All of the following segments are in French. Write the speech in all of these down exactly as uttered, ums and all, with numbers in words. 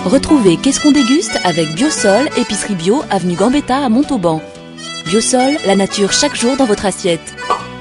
Retrouvez Qu'est-ce qu'on déguste avec Biosol, épicerie bio, avenue Gambetta à Montauban. Biosol, la nature chaque jour dans votre assiette.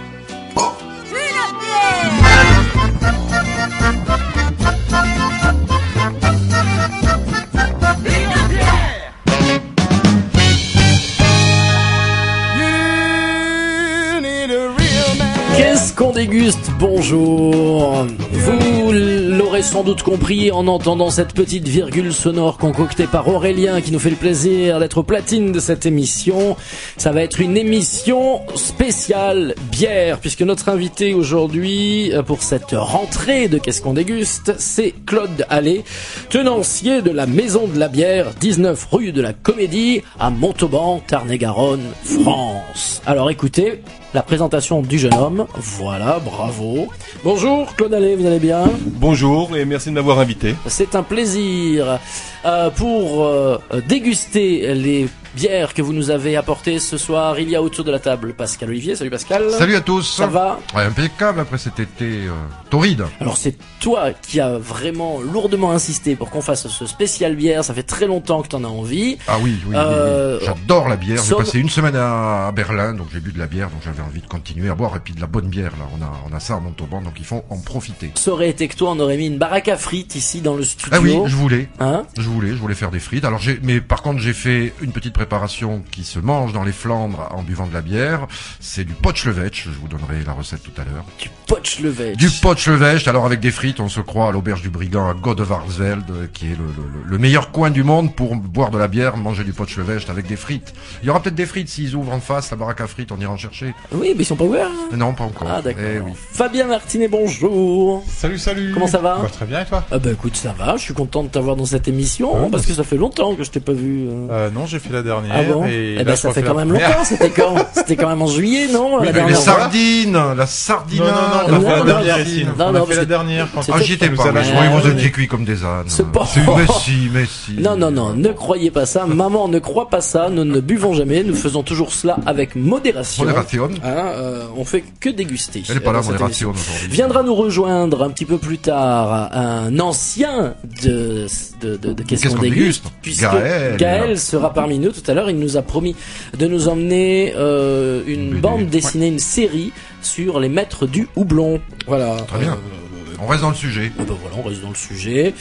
Qu'est-ce qu'on déguste? Bonjour. Vous l'aurez sans doute compris en entendant cette petite virgule sonore concoctée par Aurélien qui nous fait le plaisir d'être au platine de cette émission. Ça va être une émission spéciale bière puisque notre invité aujourd'hui pour cette rentrée de Qu'est-ce qu'on déguste, c'est Claude Allais, tenancier de la Maison de la Bière, dix-neuf rue de la Comédie à Montauban, Tarn-et-Garonne, France. Alors écoutez la présentation du jeune homme. Voilà, bravo. Bonjour Claude Allais, vous allez bien? Bonjour et merci de m'avoir invité. C'est un plaisir euh, pour euh, déguster les bières que vous nous avez apportées ce soir. Il y a autour de la table Pascal Olivier. Salut Pascal. Salut à tous. Ça va? Ouais, impeccable après cet été euh, torride. Alors c'est toi qui as vraiment lourdement insisté pour qu'on fasse ce spécial bière. Ça fait très longtemps que t'en as envie. Ah oui, oui, Euh, oui, oui. J'adore la bière. J'ai sauf- passé une semaine à, à Berlin, donc j'ai bu de la bière, donc j'avais envie de continuer à boire et puis de la bonne bière là. On a, on a ça à Montauban, donc il faut en profiter. Ça aurait été que toi, on aurait mis une baraque à frites ici dans le studio. Ah oui, je voulais. Hein? Je voulais, je voulais faire des frites. Alors j'ai, mais par contre j'ai fait une petite préparation qui se mange dans les Flandres en buvant de la bière. C'est du potschlevetsch. Je vous donnerai la recette tout à l'heure. Du potschlevetsch. Du potschlevetsch. Alors avec des frites, on se croit à l'auberge du Brigand à Godevarsveld, qui est le, le, le meilleur coin du monde pour boire de la bière, manger du potschlevetsch avec des frites. Il y aura peut-être des frites s'ils ouvrent en face la baraque à frites. On ira en chercher. Oui, mais ils sont pas ouverts. Hein. Non, pas encore. Ah d'accord. Eh oui. Fabien Martinet, bonjour. Salut, salut. Comment ça va? Bah, très bien et toi? Ah bah écoute, ça va. Je suis content de t'avoir dans cette émission Ah, parce bah, que ça fait longtemps que je t'ai pas vu. euh. Euh, non, j'ai fait la dernière. Ah bon? Et Eh là, ben je ça refais fait la quand même première. longtemps. C'était quand? C'était quand même en juillet, non? Oui, La mais dernière Les fois. sardines, la sardine. Non, non, non, on a Non, fait la non, dernière non, ici. non, On non, a parce fait la que- dernière quand C'était- Ah, j'y étais nous pas. a Mais lâché. oui, vous Ah, êtes oui. cuits comme des ânes. C'est pas- C'est- Mais si, mais si. Non, non, non, ne croyez pas ça. Maman, ne crois pas ça. Nous ne buvons jamais. Nous faisons toujours cela avec modération. Modération. Hein, euh, on fait que déguster. Elle est pas là, dans cette modération émission. aujourd'hui. Viendra nous rejoindre un petit peu plus tard un ancien de de de, de Qu'est-ce Qu'est-ce qu'on qu'on déguste, déguste puisque Gaël. Gaël sera parmi nous tout à l'heure. Il nous a promis de nous emmener euh, une Une B D, bande dessinée, une série sur les maîtres du houblon. Voilà. Très bien. Euh, On reste dans le sujet. eh ben voilà, on reste dans le sujet.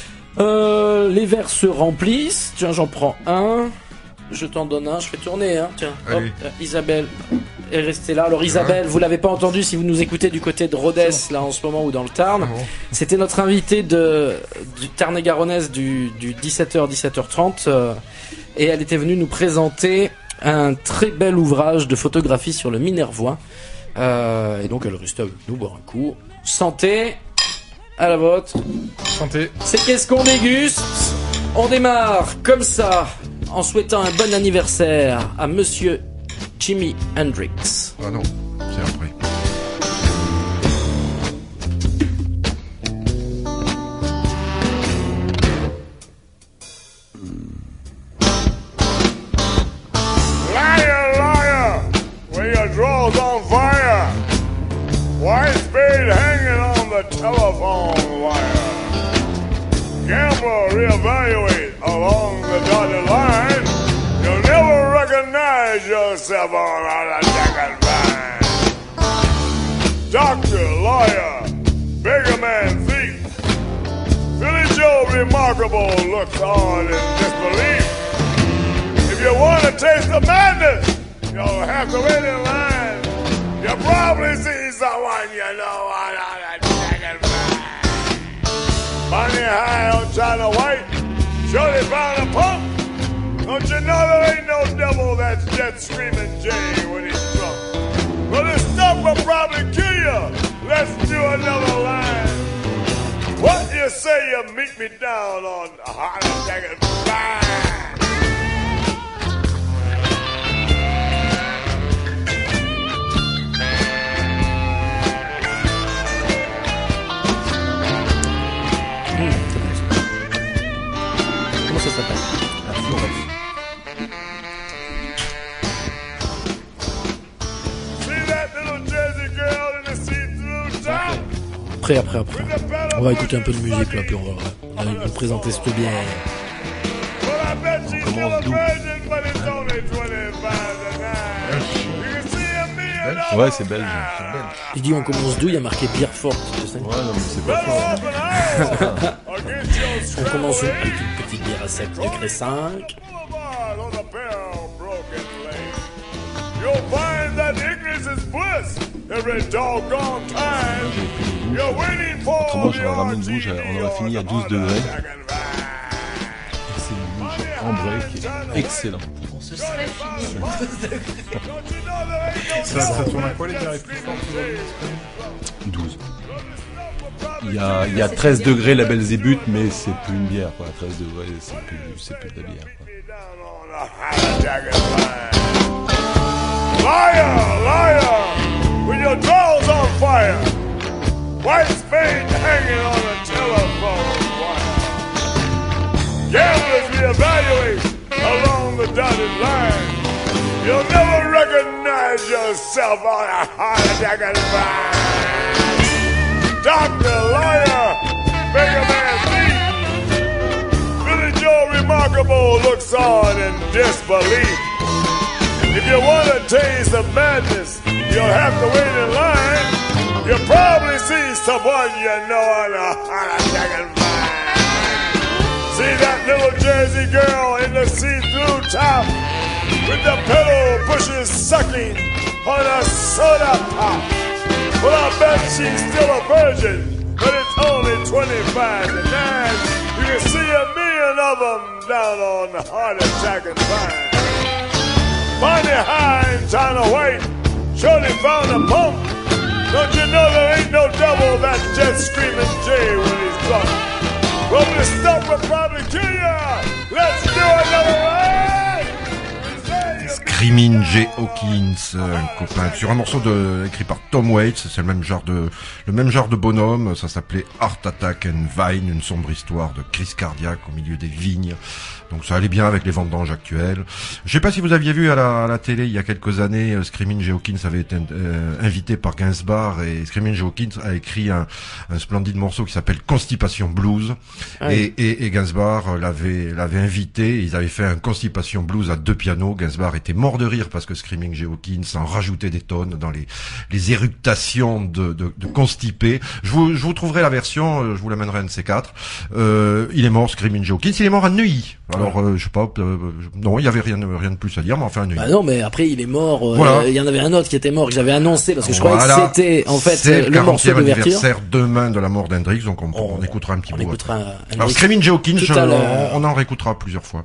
Euh, les verres se remplissent. Tiens, j'en prends un. Je t'en donne un. Je fais tourner, hein. Tiens, hop, Allez. euh, Isabelle est restée là. Alors Isabelle, vous l'avez pas entendu si vous nous écoutez du côté de Rodez, là en ce moment, ou dans le Tarn. Ah bon. C'était notre invité de du Tarn-et-Garonnaise du, du dix-sept heures dix-sept heures trente euh, et elle était venue nous présenter un très bel ouvrage de photographie sur le Minervois. Euh, et donc elle restait avec nous boire un coup. Santé à la vôtre. Santé. C'est Qu'est-ce qu'on déguste? On démarre comme ça en souhaitant un bon anniversaire à Monsieur Jimi Hendrix. Ah non, c'est après. Liar, liar, when your draw's on fire. White spade hanging on the telephone wire. Gambler, reevaluate along the dotted line. You'll never recognize yourself on a second line. Doctor, lawyer, beggar man, thief. Billy Joe, remarkable, looks on in disbelief. If you want to taste the madness, you'll have to wait in line. You'll probably see someone you know on a second line. Money high on China White, surely found a pump. Don't you know there ain't no devil that's jet screaming Jay when he's drunk? Well, this stuff will probably kill you. Let's do another line. What you say you meet me down on a hot second line? Comment ça s'appelle? La Flores. See that little Jersey girl in the see-through top? Après, après, après. With the pedal On va écouter un peu de musique là, puis on va, on va vous présenter cette bière. I bet she's still a virgin, but it's only twenty-five to nine. You can see a million Ouais, c'est belge. Je dis on commence d'où, il y a marqué bière forte, tu sais. Ouais, non, mais c'est pas fort. On commence où? Avec une petite bière à sept degrés cinq. You'll find that ignorance is bliss every doggone time. You're waiting for Autrement, the j'aurais ramené une bouche, on aurait fini à douze degrés. C'est une bouche ambrée qui est excellente. Ce serait fini. Ça, ça tourne à quoi les bières les plus fortes aujourd'hui? douze. Il y a, il y a treize degrés la Belzébuth, mais c'est plus une bière, quoi. treize degrés, c'est plus, c'est plus de la bière, quoi. Liar, liar, with your drawers on fire, white spade hanging on a telephone wire. Gamblers reevaluate along the dotted line. You'll never recognize yourself on a heart attack and fire. Doctor, liar, make a man think. Billy Joe Remarkable looks on in disbelief. If you want to taste the madness, you'll have to wait in line. You'll probably see someone you know on a heart attack and fire. See that little Jersey girl in the see-through top with the pedal pushes sucking on a soda pop. Well, I bet she's still a virgin, but it's only twenty-five to nine. You can see a million of them down on the heart attack and fire. Bonnie Hine, China White, surely found a pump. Don't you know there ain't no devil that jet screaming Jay when he's drunk? Well, this stuff will probably kill ya. Let's do another ride. Screaming Jay Hawkins, un copain, sur un morceau de, écrit par Tom Waits, c'est le même genre de, le même genre de bonhomme, ça s'appelait Heart Attack and Vine, une sombre histoire de crise cardiaque au milieu des vignes. Donc ça allait bien avec les vendanges actuelles. Je sais pas si vous aviez vu à la, à la télé il y a quelques années, euh, Screaming Jay Hawkins avait été euh, invité par Gainsbourg et Screaming Jay Hawkins a écrit un, un splendide morceau qui s'appelle Constipation Blues. Ah oui. et, et, et Gainsbourg l'avait, l'avait invité. Ils avaient fait un Constipation Blues à deux pianos. Gainsbourg était mort de rire parce que Screaming Jay Hawkins en rajoutait des tonnes dans les, les éructations de, de, de constipé. Je vous, je vous trouverai la version, je vous l'amènerai un de ces quatre. Euh, il est mort, Screaming Jay Hawkins. Il est mort à Neuilly. Alors, euh, je sais pas, euh, non, il y avait rien, rien de plus à dire, mais enfin, Neuilly. Bah non, mais après, il est mort, euh, voilà. Il y en avait un autre qui était mort, que j'avais annoncé, parce que je voilà. croyais que c'était, en fait, c'est le morceau d'ouverture. anniversaire demain de la mort d'Hendrix, donc on, on, on écoutera un petit on bout. Écoutera un, Alors, Screaming Jay Hawkins, je, on, on en réécoutera plusieurs fois.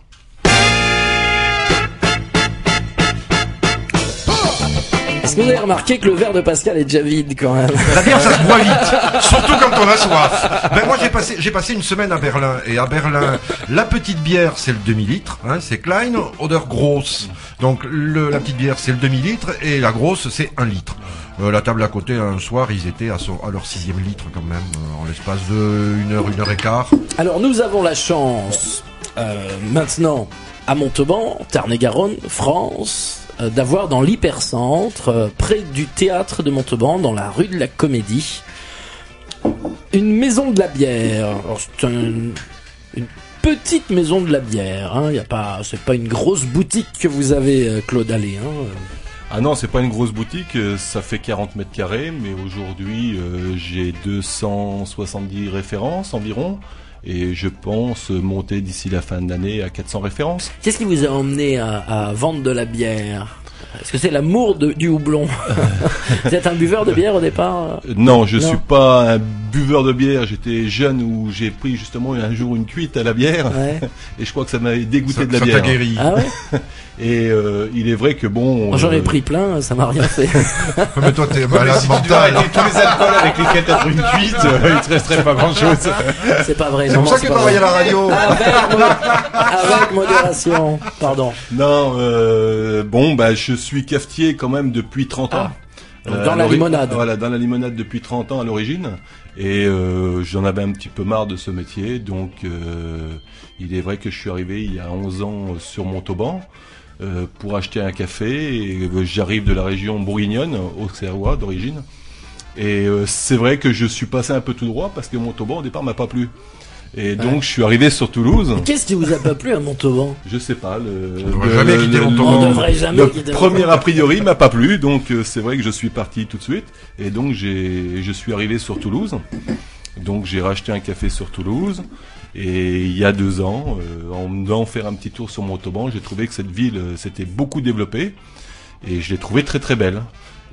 Est-ce que vous avez remarqué que le verre de Pascal est déjà vide quand même? La bière, ça se boit vite, surtout quand on a soif. Ben moi j'ai passé j'ai passé une semaine à Berlin et à Berlin la petite bière c'est le demi-litre, hein, c'est Klein, odeur grosse. Donc le, la petite bière c'est le demi-litre et la grosse c'est un litre. Euh, la table à côté un soir ils étaient à, so, à leur sixième litre quand même euh, en l'espace de une heure une heure et quart. Alors nous avons la chance euh, maintenant à Montauban, Tarn-et-Garonne, France, d'avoir dans l'hypercentre, euh, près du théâtre de Montauban, dans la rue de la Comédie, une maison de la bière. Alors, c'est un, une petite maison de la bière. Hein. Y a pas, c'est pas une grosse boutique que vous avez, euh, Claude Allais. Hein. Ah non, c'est pas une grosse boutique. Ça fait quarante mètres carrés, mais aujourd'hui euh, j'ai deux cent soixante-dix références environ. Et je pense monter d'ici la fin de l'année à quatre cents références. Qu'est-ce qui vous a emmené à, à vendre de la bière? Est-ce que c'est l'amour de, du houblon? Vous êtes un buveur de bière au départ? Non, je non. suis pas un buveur de bière. J'étais jeune où j'ai pris justement un jour une cuite à la bière. Ouais. Et je crois que ça m'avait dégoûté ça, de la ça bière. Ça t'a guéri. Ah ouais? Et euh, il est vrai que bon... J'en ai euh... pris plein, ça m'a rien fait. Mais toi t'es malade mental. Tous les alcools avec lesquels t'as pris une cuite, euh, il te resterait pas grand chose. C'est pas vrai. C'est pour ça que tu travailles à la radio. Avec, avec modération, pardon. Non, euh, bon, bah je suis cafetier quand même depuis trente ans. Ah, donc euh, dans la limonade. Voilà, dans la limonade depuis trente ans à l'origine. Et euh, j'en avais un petit peu marre de ce métier, donc euh, il est vrai que je suis arrivé il y a onze ans sur Montauban euh, pour acheter un café. Et euh, j'arrive de la région bourguignonne, auxerrois d'origine. Et euh, c'est vrai que je suis passé un peu tout droit parce que Montauban au départ m'a pas plu. Et donc, ouais. je suis arrivé sur Toulouse. Et qu'est-ce qui vous a pas plu à Montauban? Je sais pas. Le, on ne jamais quitter Montauban. On devrait jamais le quitter premier a priori m'a pas plu, donc euh, c'est vrai que je suis parti tout de suite. Et donc, j'ai, je suis arrivé sur Toulouse. Donc, j'ai racheté un café sur Toulouse. Et il y a deux ans, euh, en venant faire un petit tour sur Montauban, j'ai trouvé que cette ville euh, s'était beaucoup développée. Et je l'ai trouvée très très belle.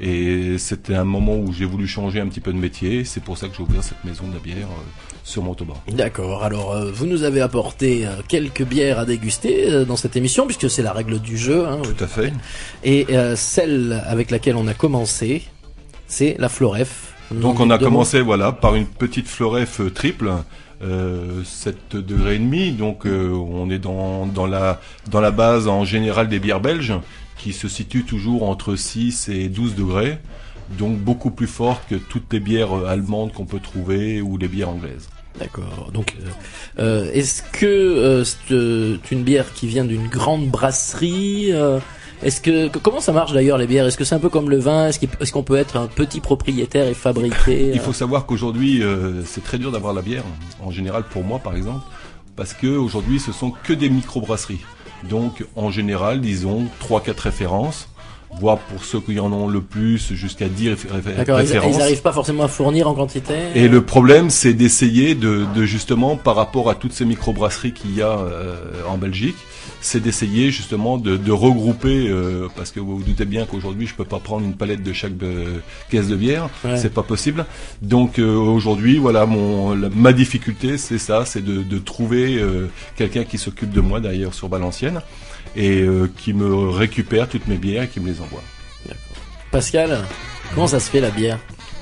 Et c'était un moment où j'ai voulu changer un petit peu de métier. C'est pour ça que j'ai ouvert cette maison de la bière euh, sur Montauban. D'accord. Alors, euh, vous nous avez apporté euh, quelques bières à déguster euh, dans cette émission, puisque c'est la règle du jeu. Hein, Tout à fait. Et euh, celle avec laquelle on a commencé, c'est la Floref. Donc on a commencé, voilà, par une petite Floref euh, triple. Euh, sept degrés et demi, donc euh, on est dans, dans, la, dans la base en général des bières belges qui se situent toujours entre six et douze degrés, donc beaucoup plus forte que toutes les bières allemandes qu'on peut trouver ou les bières anglaises. D'accord. Donc, euh, euh, est-ce que euh, c'est une bière qui vient d'une grande brasserie euh, Est-ce que comment ça marche d'ailleurs les bières? Est-ce que c'est un peu comme le vin? Est-ce, qu'il, est-ce qu'on peut être un petit propriétaire et fabriquer? Il faut savoir qu'aujourd'hui euh, c'est très dur d'avoir la bière. En général pour moi par exemple, parce que aujourd'hui ce sont que des microbrasseries. Donc en général disons trois quatre références. Voire pour ceux qui en ont le plus jusqu'à dix réfé- D'accord, références. Ils n'arrivent pas forcément à fournir en quantité. Et le problème, c'est d'essayer de, de justement, par rapport à toutes ces microbrasseries qu'il y a euh, en Belgique, c'est d'essayer justement de, de regrouper, euh, parce que vous vous doutez bien qu'aujourd'hui, je peux pas prendre une palette de chaque euh, caisse de bière, ouais. C'est pas possible. Donc euh, aujourd'hui, voilà, mon la, ma difficulté, c'est ça, c'est de, de trouver euh, quelqu'un qui s'occupe de moi d'ailleurs sur Valenciennes. Et euh, qui me récupère toutes mes bières et qui me les envoie. D'accord. Pascal, comment ça se fait la bière?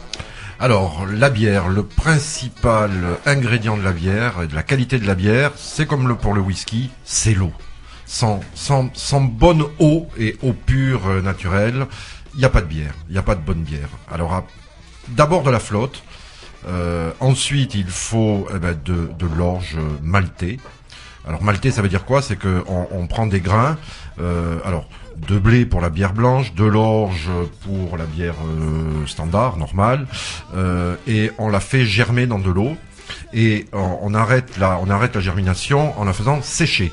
Alors, la bière, le principal ingrédient de la bière et de la qualité de la bière, c'est comme le pour le whisky, c'est l'eau. Sans, sans, sans bonne eau et eau pure euh, naturelle, il n'y a pas de bière, il n'y a pas de bonne bière. Alors, à, d'abord de la flotte, euh, ensuite il faut eh ben, de, de l'orge maltée. Alors maltais, ça veut dire quoi? C'est que on, on prend des grains, euh, alors de blé pour la bière blanche, de l'orge pour la bière euh, standard, normale, euh, et on la fait germer dans de l'eau et on, on arrête la, on arrête la germination en la faisant sécher.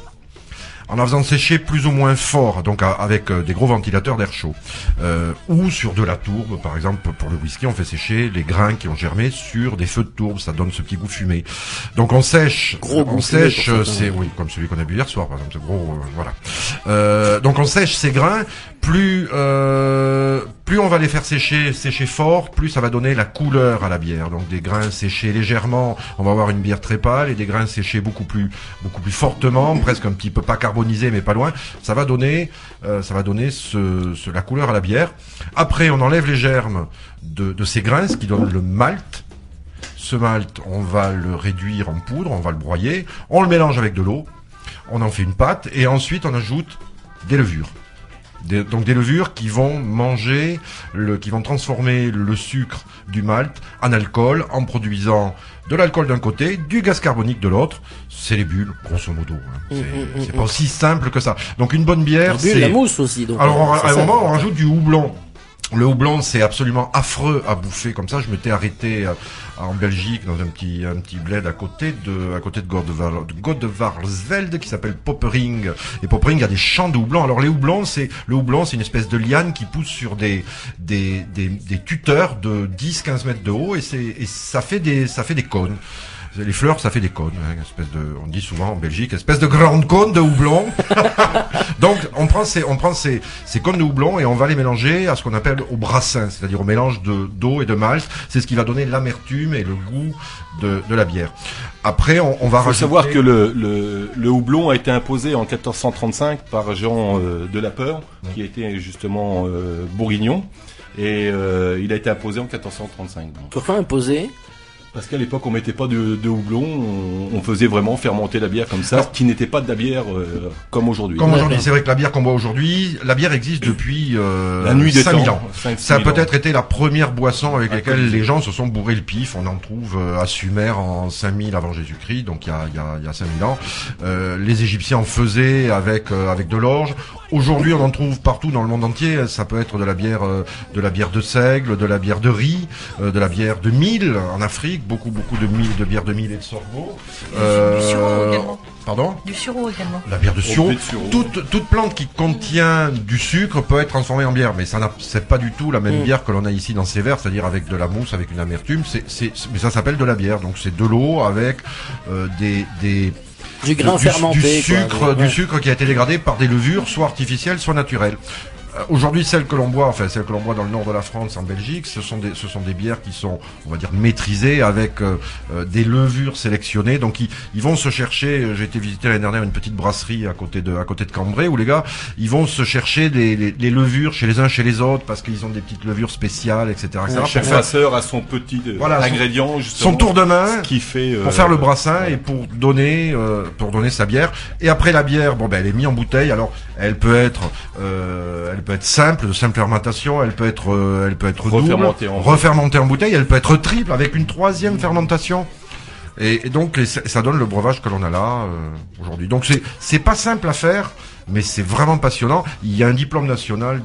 En la faisant sécher plus ou moins fort, donc avec des gros ventilateurs d'air chaud, euh, ou sur de la tourbe, par exemple pour le whisky, on fait sécher les grains qui ont germé sur des feux de tourbe, ça donne ce petit goût fumé. Donc on sèche, gros on sèche, c'est oui, comme celui qu'on a bu hier soir, par exemple, c'est gros, euh, voilà. Euh, donc on sèche ces grains, plus euh, plus on va les faire sécher, sécher fort, plus ça va donner la couleur à la bière. Donc des grains séchés légèrement, on va avoir une bière très pâle, et des grains séchés beaucoup plus beaucoup plus fortement, presque un petit peu pas carbonisé mais pas loin, ça va donner euh, ça va donner ce, ce, la couleur à la bière. Après on enlève les germes de, de ces grains, ce qui donne le malt. Ce malt, on va le réduire en poudre, on va le broyer, on le mélange avec de l'eau, on en fait une pâte et ensuite on ajoute des levures. Des, donc des levures qui vont manger, le, qui vont transformer le sucre du malt en alcool en produisant de l'alcool d'un côté, du gaz carbonique de l'autre. C'est les bulles, grosso modo. Hein. C'est, mmh, mmh, c'est mmh. pas aussi simple que ça. Donc une bonne bière, c'est la mousse aussi. Donc alors on, à un ça, moment, on rajoute du houblon. Le houblon, c'est absolument affreux à bouffer comme ça. Je m'étais arrêté euh, en Belgique dans un petit un petit bled à côté de à côté de Godevarsvelde qui s'appelle Poppering. Et Poppering a des champs de houblon. Alors les houblons, c'est le houblon, c'est une espèce de liane qui pousse sur des des des, des tuteurs de dix à quinze mètres de haut et c'est et ça fait des ça fait des cônes. Les fleurs, ça fait des cônes, hein, une espèce de, on dit souvent en Belgique, espèce de grande cône de houblon. Donc, on prend ces, on prend ces, ces cônes de houblon et on va les mélanger à ce qu'on appelle au brassin, c'est-à-dire au mélange de, d'eau et de malt. C'est ce qui va donner l'amertume et le goût de, de la bière. Après, on, on va Il faut rajouter... savoir que le, le, le houblon a été imposé en quatorze cent trente-cinq par Jean euh, de la Peur, qui était justement euh, bourguignon, et euh, il a été imposé en quatorze cent trente-cinq. Donc. Pourquoi imposé? Parce qu'à l'époque, on mettait pas de, de houblon, on, on faisait vraiment fermenter la bière comme ça, ce qui n'était pas de la bière euh, comme aujourd'hui. Comme aujourd'hui, c'est vrai que la bière qu'on boit aujourd'hui, la bière existe depuis euh, la nuit des cinq mille temps, ans. cinq, ça a peut-être ans. été la première boisson avec à laquelle les gens se sont bourrés le pif. On en trouve euh, à Sumer en cinq mille avant Jésus-Christ, donc il y a, il y a, il y a cinq mille ans. Euh, les Égyptiens en faisaient avec euh, avec de l'orge. Aujourd'hui, on en trouve partout dans le monde entier. Ça peut être de la bière, euh, de la bière de seigle, de la bière de riz, euh, de la bière de mil en Afrique. beaucoup, beaucoup de mille, de bières de mille et de sorgho. Euh, du sureau également. Pardon ? Du sureau également. La bière de sureau. de sureau. Toute, toute plante qui contient du sucre peut être transformée en bière, mais ça n'a, c'est pas du tout la même Mm. bière que l'on a ici dans ces verres, c'est-à-dire avec de la mousse, avec une amertume. C'est, c'est, mais ça s'appelle de la bière, donc c'est de l'eau avec euh, des, des Du grain du, fermenté. du quoi. sucre, Ouais. du sucre qui a été dégradé par des levures, soit artificielles, soit naturelles. Euh, Aujourd'hui, celles que l'on boit, enfin celles que l'on boit dans le nord de la France, en Belgique, ce sont des, ce sont des bières qui sont, on va dire, maîtrisées avec euh, euh, des levures sélectionnées. Donc ils, ils vont se chercher. euh, J'ai été visiter l'année dernière une petite brasserie à côté de, à côté de Cambrai, où les gars, ils vont se chercher des, les, les levures chez les uns, chez les autres, parce qu'ils ont des petites levures spéciales, et cetera, et cetera. Chaque Pour faire brasseur a son petit euh, Voilà, son- ingrédient, justement. son tour de main. Ce qui fait, euh, pour faire le brassin et pour donner euh, pour donner sa bière. Et après la bière, bon ben elle est mise en bouteille. Alors elle peut être euh, elle peut être simple, de simple fermentation, elle peut être euh, elle peut être double, Refermentée en- refermentée en bouteille, elle peut être triple avec une troisième fermentation. Et, et donc et ça, ça donne le breuvage que l'on a là euh, aujourd'hui. Donc c'est c'est pas simple à faire, mais c'est vraiment passionnant. Il y a un diplôme national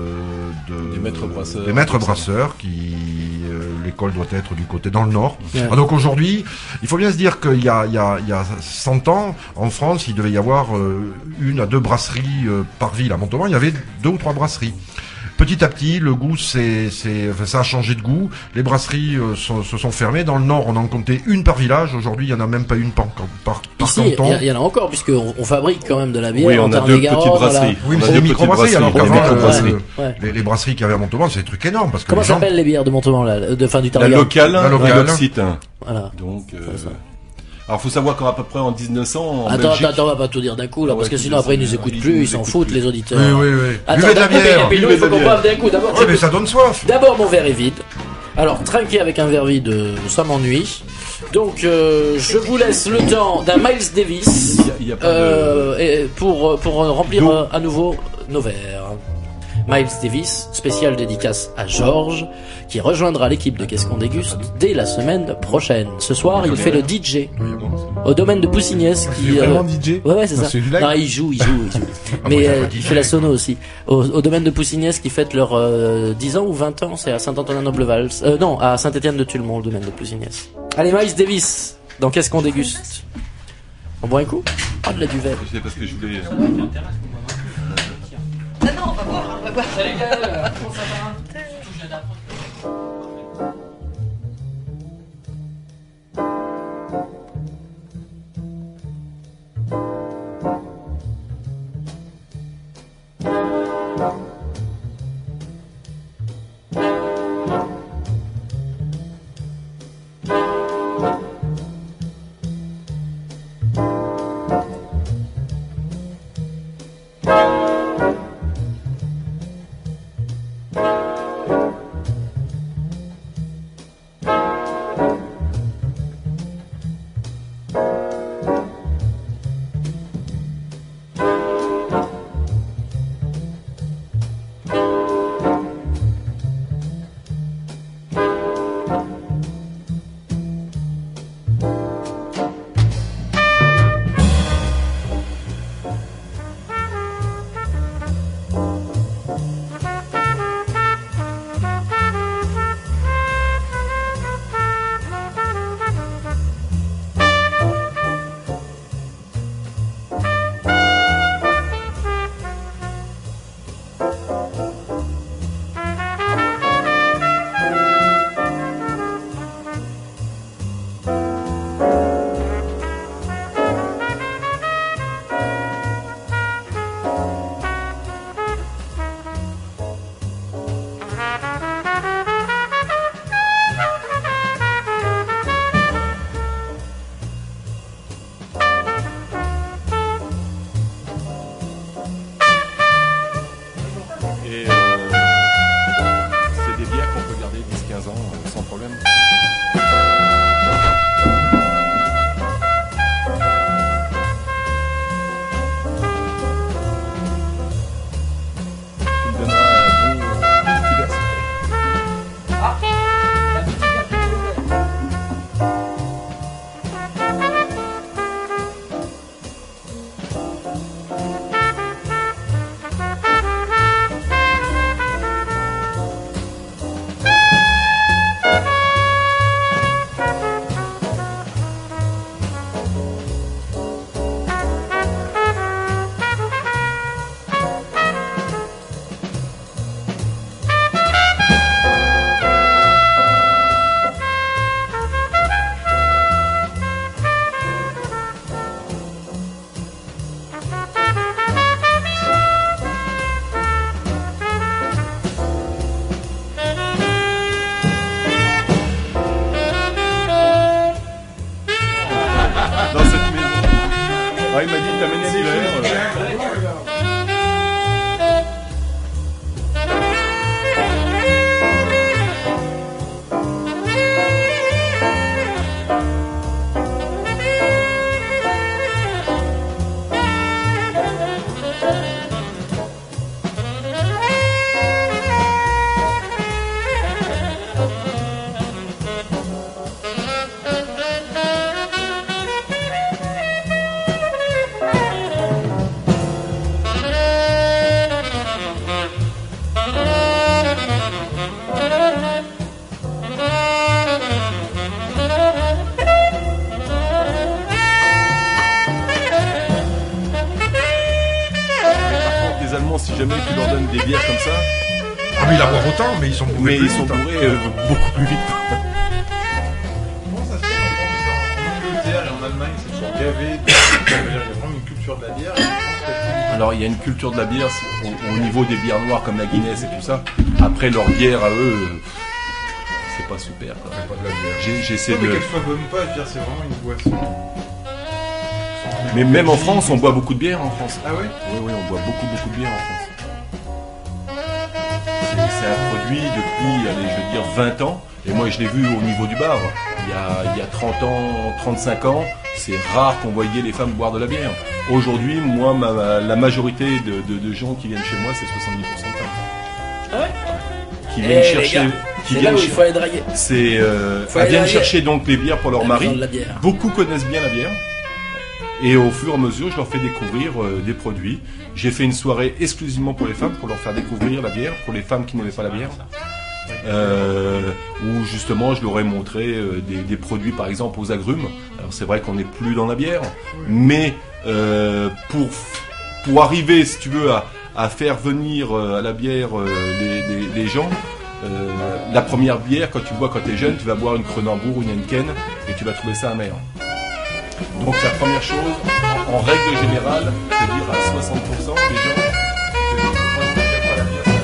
de, de Des maîtres brasseurs. des maîtres brasseurs qui euh, l'école doit être du côté dans le nord. Ouais. Ah, donc aujourd'hui, il faut bien se dire qu'il y a il y a il y a cent ans en France, il devait y avoir euh, une à deux brasseries euh, par ville. À Montauban, il y avait deux ou trois brasseries. Petit à petit, le goût, c'est, c'est, enfin, ça a changé de goût. Les brasseries euh, sont- se sont fermées. Dans le Nord, on en comptait une par village. Aujourd'hui, il y en a même pas une par, par, par Ici, il canton. y, a- il y en a encore, puisqu'on on fabrique quand même de la bière Oui, en on a Tarn deux et Garonne, petites voilà. brasseries. Oui, mais On a c'est deux des petites micro-brasseries, alors brasseries. qu'avant, Des micro-brasseries. euh, Ouais. les, les brasseries qu'il y avait à Montauban, c'est des trucs énormes. Parce que Comment les gens... s'appellent les bières de Montauban, là, de fin du La Tarn et Garonne locale, La locale. et l'Occitan. Voilà. Donc, euh, C'est ça. alors faut savoir qu'à peu près en dix-neuf cents, en Attends, Belgique, attends, attends, on va pas tout dire d'un coup, là, Ouais, parce que tu sinon dis, après ils nous c'est- écoutent ils plus, nous ils s'en écoutent foutent, plus. les auditeurs. Oui, oui, oui. Attends, Buvez de la d'un coup, mais- bière. mais nous, il Buvez faut de qu'on la boive d'un coup. D'abord, Ouais, mais ça donne soif. D'abord, mon verre est vide. Alors, trinquer avec un verre vide, euh, ça m'ennuie. Donc, euh, je vous laisse le temps d'un Miles Davis il y a- il y a pas de- euh, et pour, pour remplir d'eau. euh, à nouveau nos verres. Miles Davis, spécial dédicace à Georges, qui rejoindra l'équipe de Qu'est-ce qu'on déguste dès la semaine prochaine. Ce soir, il fait le D J au domaine de Poussignès. C'est Qui, vraiment euh, D J? Ouais, ouais, c'est Non, ça. c'est une blague. Non, il joue, il joue, il joue. Ah, Mais moi, j'ai euh, pas dit il ça. fait la sono aussi. Au, au domaine de Poussignès qui fête leurs euh, dix ans ou vingt ans, c'est à Saint-Antonin-Noble-Vals. Euh, non, à Saint-Étienne-de-Tulmont, le domaine de Poussignès. Allez, Miles Davis, dans Qu'est-ce qu'on déguste? On boit un coup? Ah, de la duvet. c'est parce que je voulais. Ah non, on va boire, on va boire. Ah, il m'a dit de t'amener l'hiver. euh. Les Allemands, si jamais tu leur donnes des bières comme ça, Ah mais ils la boivent autant, mais ils sont bourrés mais plus ils sont vite, hein. bourrés euh, beaucoup plus vite. Comment ça se fait en Angleterre et en Allemagne, c'est toujours gavé de... Il y a vraiment une culture de la bière. Et je pense que... Alors il y a une culture de la bière c'est au, au niveau des bières noires comme la Guinness et tout ça. Après leur bière à eux, euh, c'est pas super. quoi. C'est pas de la bière. J'ai- J'essaie Non, mais de. qu'elle soit bonne ou pas, je veux dire, c'est vraiment une boisson. Mais même en France, on boit beaucoup de bière en France. Ah ouais? Oui, oui, on boit beaucoup, beaucoup de bière en France. C'est c'est un produit depuis, allez, je veux dire, vingt ans. Et moi, je l'ai vu au niveau du bar. Il y a, il y a trente ans, trente-cinq ans, c'est rare qu'on voyait les femmes boire de la bière. Aujourd'hui, moi, ma- ma- la majorité de, de- de gens qui viennent chez moi, c'est soixante-dix pour cent de femmes. Ah ouais. Qui Eh, viennent les chercher. gars, Qui C'est là viennent où il cher- faut aller draguer. C'est, euh, Faut elles aller viennent draguer. chercher donc les bières pour leur On a mari. besoin de la bière. Beaucoup connaissent bien la bière. Et au fur et à mesure, je leur fais découvrir euh, des produits. J'ai fait une soirée exclusivement pour les femmes, pour leur faire découvrir la bière, pour les femmes qui n'aimaient pas la bière. Euh, où justement, je leur ai montré euh, des, des produits, par exemple, aux agrumes. Alors c'est vrai qu'on n'est plus dans la bière, mais euh, pour, pour arriver, si tu veux, à, à faire venir euh, à la bière euh, les, les, les gens, euh, la première bière, quand tu bois quand tu es jeune, tu vas boire une Kronenbourg ou une Henken et tu vas trouver ça amer. Donc la première chose, en, en règle générale, c'est-à-dire à soixante pour cent des gens, que je ne peux pas vous dire pas la bière.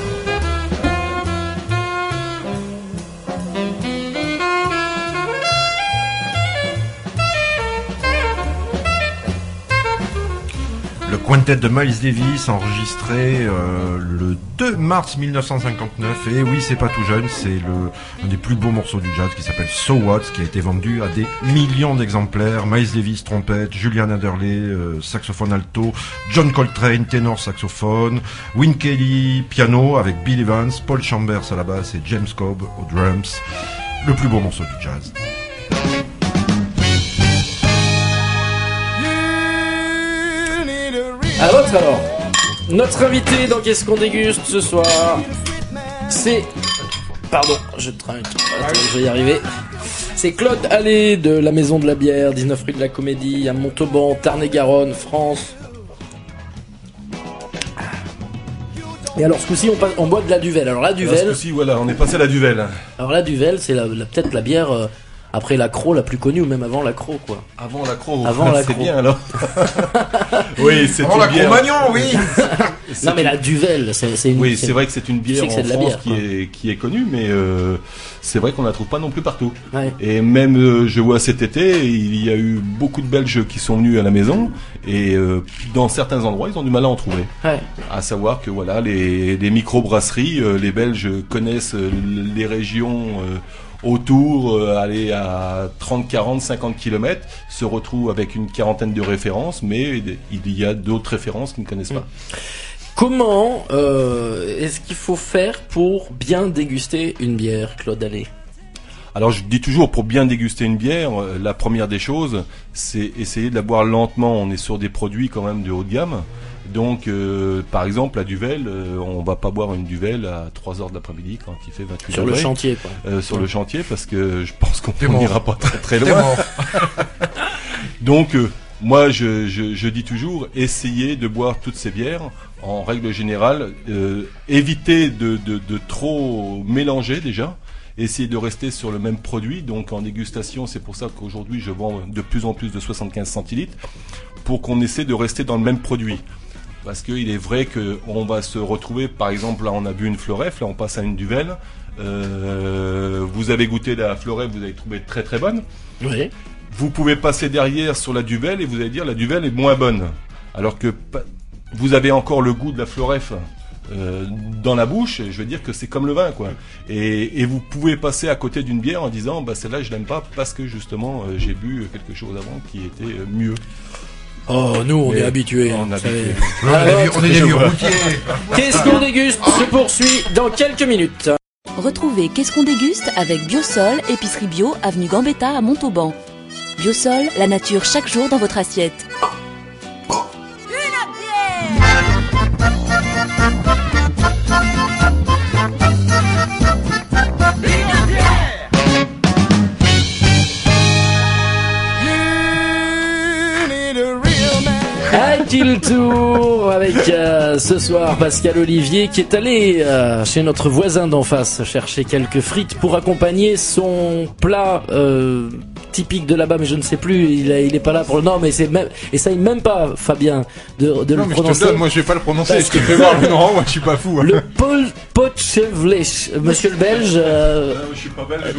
Le quintet de Miles Davis enregistré euh, le deux mars mille neuf cent cinquante-neuf. Et oui, c'est pas tout jeune, c'est le un des plus beaux morceaux du jazz qui s'appelle So What, qui a été vendu à des millions d'exemplaires. Miles Davis trompette, Julian Adderley euh, saxophone alto, John Coltrane ténor saxophone, Win Kelly piano avec Bill Evans, Paul Chambers à la basse et James Cobb aux drums. Le plus beau morceau du jazz. À l'autre alors. Notre invité dans Qu'est-ce qu'on déguste ce soir, c'est... Pardon, je trinque. Attends, je vais y arriver. C'est Claude Allais de la Maison de la Bière, dix-neuf rue de la Comédie, à Montauban, Tarn-et-Garonne, France. Et alors ce coup-ci on, passe- on boit de la Duvel. Alors la Alors, ce Duvel, coup-ci, voilà, on est passé à la Duvel. alors la Duvel, c'est la, la- peut-être la bière euh, après l'accro la plus connue, ou même avant l'accro quoi. Avant l'accro. Avant c'est l'accro. bien alors. Oui, c'est Oh une la bière. Cro-Magnon, oui. c'est Non mais une- la Duvel, c'est c'est une... Oui, c'est vrai que c'est une bière sais que en c'est de la France bière, qui quoi. est qui est connue, mais euh, c'est vrai qu'on la trouve pas non plus partout. Ouais. Et même, euh, je vois cet été, il y a eu beaucoup de Belges qui sont venus à la maison, et euh, dans certains endroits, ils ont du mal à en trouver. Ouais. À savoir que voilà, les, les micro-brasseries, euh, les Belges connaissent euh, les régions euh, autour, euh, aller à trente, quarante, cinquante kilomètres, se retrouvent avec une quarantaine de références, mais il y a d'autres références qu'ils ne connaissent pas. Comment euh, est-ce qu'il faut faire pour bien déguster une bière, Claude Allais? Alors je dis toujours, pour bien déguster une bière, euh, la première des choses, c'est essayer de la boire lentement. On est sur des produits quand même de haut de gamme. Donc, euh, par exemple, la Duvel, euh, on va pas boire une Duvel à trois heures de l'après-midi quand il fait vingt-huit Sur le degrés. chantier quoi. Euh, sur le chantier, parce que je pense qu'on T'es mort. n'ira pas très très T'es loin. mort. Donc, euh, moi, je, je, je dis toujours, essayez de boire toutes ces bières. En règle générale, euh, évitez de, de, de trop mélanger déjà. Essayez de rester sur le même produit. Donc, en dégustation, c'est pour ça qu'aujourd'hui, je vends de plus en plus de soixante-quinze centilitres pour qu'on essaie de rester dans le même produit. Parce qu'il est vrai qu'on va se retrouver, par exemple, là, on a bu une Floref, là, on passe à une Duvel. Euh, vous avez goûté la Floref, vous avez trouvé très très bonne. Oui. vous pouvez passer derrière sur la Duvel et vous allez dire la Duvel est moins bonne. Alors que vous avez encore le goût de la Floref euh, dans la bouche, et je veux dire que c'est comme le vin, quoi. Et, et vous pouvez passer à côté d'une bière en disant, bah celle-là je l'aime pas parce que justement euh, j'ai bu quelque chose avant qui était euh, mieux. Oh, nous, on Mais est habitués. on hein, est habitués. vous savez. On est des- on est des vieux routiers. Qu'est-ce qu'on déguste se poursuit dans quelques minutes. Retrouvez Qu'est-ce qu'on déguste avec Biosol, épicerie bio, avenue Gambetta à Montauban. Biosol, la nature chaque jour dans votre assiette. À Kill Tour avec euh, ce soir Pascal Olivier qui est allé euh, chez notre voisin d'en face chercher quelques frites pour accompagner son plat euh, typique de là-bas, mais je ne sais plus, il, a, il est pas là pour le... Non, mais c'est même... Essaye même pas, Fabien, de, de Non, le mais je te prononcer. le donne, moi je vais pas le prononcer, Parce je te fais voir le nom, moi je suis pas fou. Hein. Le Paul Potchevlech, monsieur le Belge. euh, je suis pas belge.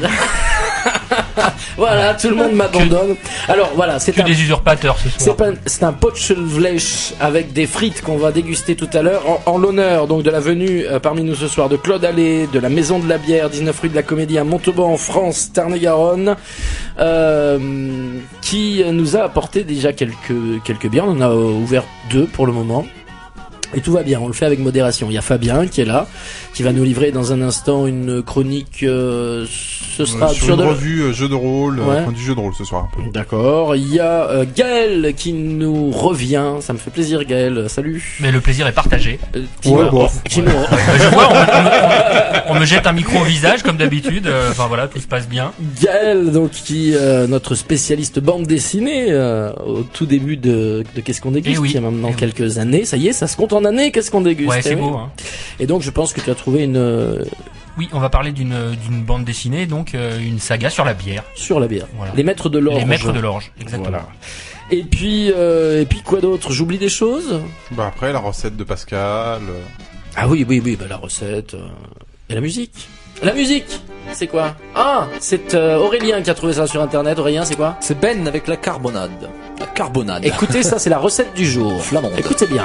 Voilà, tout le monde m'abandonne. Alors voilà, c'est Que un... des usurpateurs ce soir. C'est pas, c'est un Potchevlech avec des frites qu'on va déguster tout à l'heure en, en l'honneur donc de la venue euh, parmi nous ce soir de Claude Allais de la Maison de la Bière, dix-neuf rue de la Comédie à Montauban en France, Tarn-et-Garonne, euh, qui nous a apporté déjà quelques quelques bières. On en a ouvert deux pour le moment. Et tout va bien, on le fait avec modération. Il y a Fabien qui est là, qui va nous livrer dans un instant une chronique. Euh, ce sera Euh, sur sur une de... revue euh, jeu de rôle, euh, Ouais. enfin, du jeu de rôle ce soir. Un peu. D'accord. Il y a euh, Gaël qui nous revient. Ça me fait plaisir, Gaël. Salut. Mais le plaisir est partagé. Euh, qui Ouais, nous- bon. qui nous- Euh, je vois, on, on- on me jette un micro au visage comme d'habitude. Euh, Enfin voilà, tout se passe bien. Gaël, donc qui euh, notre spécialiste bande dessinée euh, au tout début de, de Qu'est-ce qu'on déguste, Eh oui. il y a maintenant Eh oui. quelques années. Ça y est, ça se compte en années. Qu'est-ce qu'on déguste. Ouais, eh c'est oui. beau. Hein. Et donc, je pense que tu as trouvé une euh, Oui, on va parler d'une d'une bande dessinée, donc euh, une saga sur la bière. sur la bière. Voilà. Les maîtres de l'orge. Les maîtres de l'orge, exactement. Voilà. Et puis, euh, et puis quoi d'autre? J'oublie des choses. Bah après la recette de Pascal. euh, Ah oui, oui, oui, bah la recette. euh, Et la musique. La musique, c'est quoi? Ah, c'est euh, Aurélien qui a trouvé ça sur internet. Aurélien, c'est quoi? C'est Ben avec la carbonade. La carbonade. Écoutez, ça c'est la recette du jour. Flamande. Écoutez bien.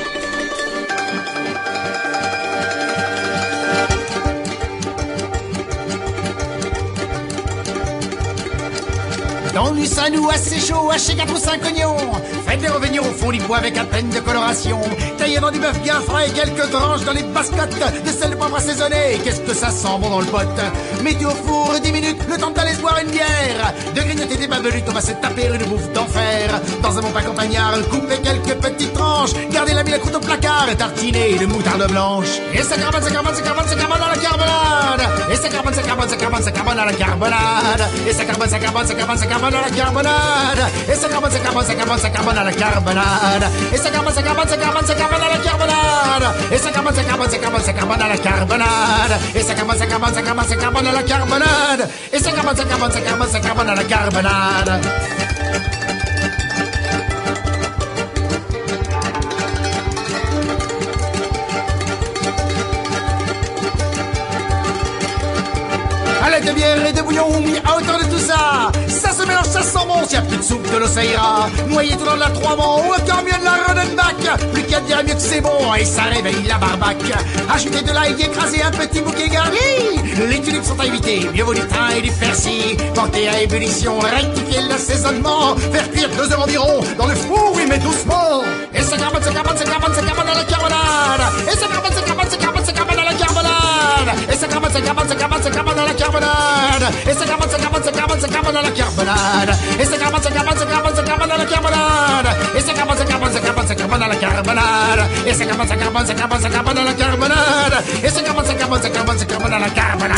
Dans du Saint-Loup assez chaud, haché quatre ou cinq oignons. Faites-les revenir au fond du bois avec à peine de coloration. Taillez dans du bœuf bien frais et quelques tranches dans les bascottes. De sel de poivre assaisonné, qu'est-ce que ça sent bon dans le pot. Mettez au four dix minutes, le temps d'aller se boire une bière. De grignoter des babelutes, on va se taper une bouffe d'enfer. Dans un bon pain campagnard, coupez quelques petites tranches. Gardez la mille croûte au placard et tartinez de moutarde blanche. Et ça carbone, ça carbone, ça carbone, ça carbone à la carbonade. Et ça carbone, ça carbone, ça carbone, ça carbone à la carbonade. Et ça carbone, ça carbone, ça carbone, ça carbone à la carbonade. Et ça carbone, ça carbone, ça carbone, ça carbone à la carbonade. Et ça carbone, ça carbone, ça carbone, ça carbone à la carbonade. Et ça carbone, ça carbone, ça carbone, ça carbone à la carbonade. Et ça carbone, ça carbone, ça carbone, ça carbone à la carbonade. Et ça carbone, ça carbone, ça carbone, ça carbone à la carbonade. À l'aide de bière et de bouillon mis à hauteur de tout ça. Ça se mélange, ça sent bon, s'il y a plus de soupe, de l'eau ça ira. Noyé tout dans de la trois vents, ou encore mieux de la Rodenbach. Plus qu'à dire mieux que c'est bon, et ça réveille la barbaque. Ajoutez de l'ail écrasé, un petit bouquet garni. Les tulipes sont à éviter, mieux vaut du thym et du persil. Portez à ébullition, rectifiez l'assaisonnement. Faire cuire deux heures environ, dans le four, oui mais doucement. Et ça carbone, ça carbone, ça carbone, ça carbone à la carbonade. Et ça carbone, ça carbone, ça carbone, ça carbone à la carbonade. Et ça carbone, ça carbone, ça carbone, ça carbone à la carbonade. Et ça carbone, ça carbone, ça carbone, ça carbone à la carbonade. Et ça carbone, ça carbone, ça carbone, ça carbone à la carbonade. Et ça carbone, ça carbone, ça carbone, ça carbone à la carbonade. Et ça carbone, ça carbone, ça carbone, ça carbone à la carbonade. Et ça carbone, ça carbone, ça carbone, ça carbone à la carbonade.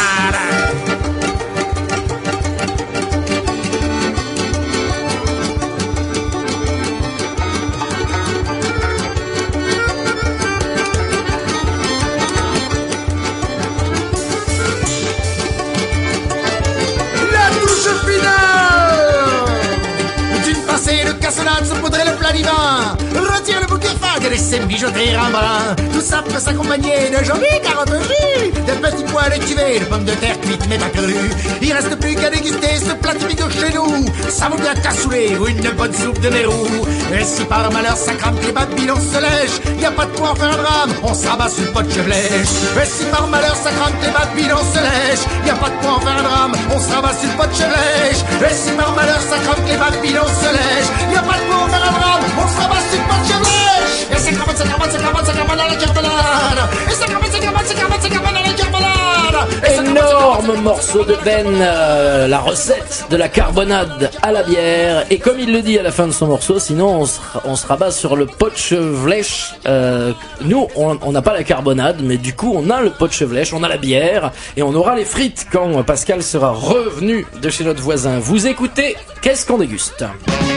D'une pincée de cassonade saupoudrez le plat divin. rôtir le bouquet fin, de laisser mijoter un brin. Tout ça peut s'accompagner de jolies carottes jus, de petits pois écuvés, de pommes de terre cuites mais pas crues. Il reste plus qu'à déguster ce plat typique de chez nous. Ça vaut bien cassoulet ou une bonne soupe de Mérou. Et si par malheur ça crame que les babylons se lèchent, y a pas de quoi en faire un drame, on se rabat sur le pot de chevlèche. Et si par malheur ça crame que les babylons se lèchent, y a pas de quoi en faire un drame, on se rabat sur le pot de chevlèche. Et si par malheur ça crame que les babylons se lèchent, y a pas de quoi en faire un drame, on se rabat sur le pot de chevlèche. Et c'est carbone, c'est carbone, c'est carbone, c'est carbone à la carbonade. Et c'est carbone, c'est carbone, c'est carbone, c'est carbone à la carbonade. Énorme morceau de Ben, euh, la recette de la carbonade à la bière. Et comme il le dit à la fin de son morceau, sinon on se, on se rabat sur le potchevlech. Euh, nous, on n'a pas la carbonade, mais du coup on a le potchevlech, on a la bière et on aura les frites quand Pascal sera revenu de chez notre voisin. Vous écoutez, qu'est-ce qu'on déguste ?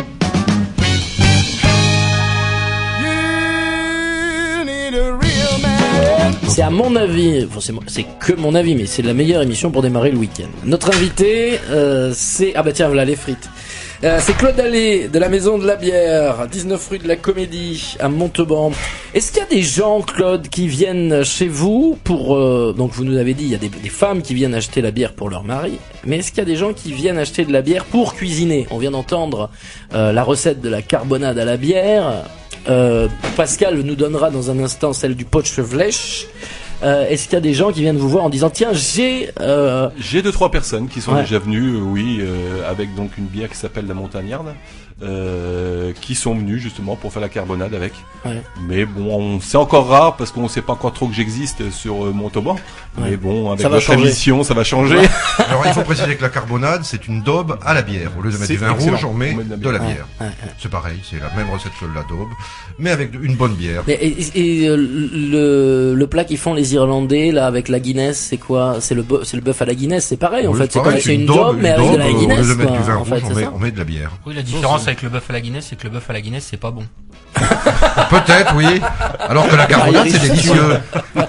C'est à mon avis, enfin c'est, c'est que mon avis, mais c'est la meilleure émission pour démarrer le week-end. Notre invité, euh, c'est... Ah bah tiens, voilà les frites. Euh, c'est Claude Allais de la Maison de la Bière, dix-neuf rue de la Comédie à Montauban. Est-ce qu'il y a des gens, Claude, qui viennent chez vous pour... Euh, donc vous nous avez dit, il y a des, des femmes qui viennent acheter la bière pour leur mari, mais est-ce qu'il y a des gens qui viennent acheter de la bière pour cuisiner ? On vient d'entendre euh, la recette de la carbonade à la bière. Euh, Pascal nous donnera dans un instant celle du potchevlech. Euh, est-ce qu'il y a des gens qui viennent vous voir en disant tiens j'ai euh... j'ai deux trois personnes qui sont ouais. déjà venues euh, oui euh, avec donc une bière qui s'appelle la Montagnarde euh, qui sont venues justement pour faire la carbonade avec ouais. mais bon c'est encore rare parce qu'on sait pas encore trop que j'existe sur euh, Montauban ouais. mais bon avec notre émission ça va changer ouais. Alors il faut préciser que la carbonade c'est une daube à la bière, au lieu de mettre c'est du vin excellent. rouge on met, on met de la bière, de la bière. Ouais. Ouais. C'est pareil, c'est la même recette que la daube mais avec une bonne bière. Mais, et, et, et le, le plat qu'ils font les Irlandais là avec la Guinness, c'est quoi? C'est le bo- c'est le bœuf à la Guinness, c'est pareil en oui, fait, c'est, pareil, comme, c'est une, une daube, daube mais une avec daube, de la Guinness. Au lieu de mettre quoi, du vin en rouge, fait, on, c'est met, ça on met de la bière. Oui, la différence avec le bœuf à la Guinness, c'est que le bœuf à la Guinness, c'est pas bon. Peut-être, oui. Alors que la carbonade, c'est délicieux.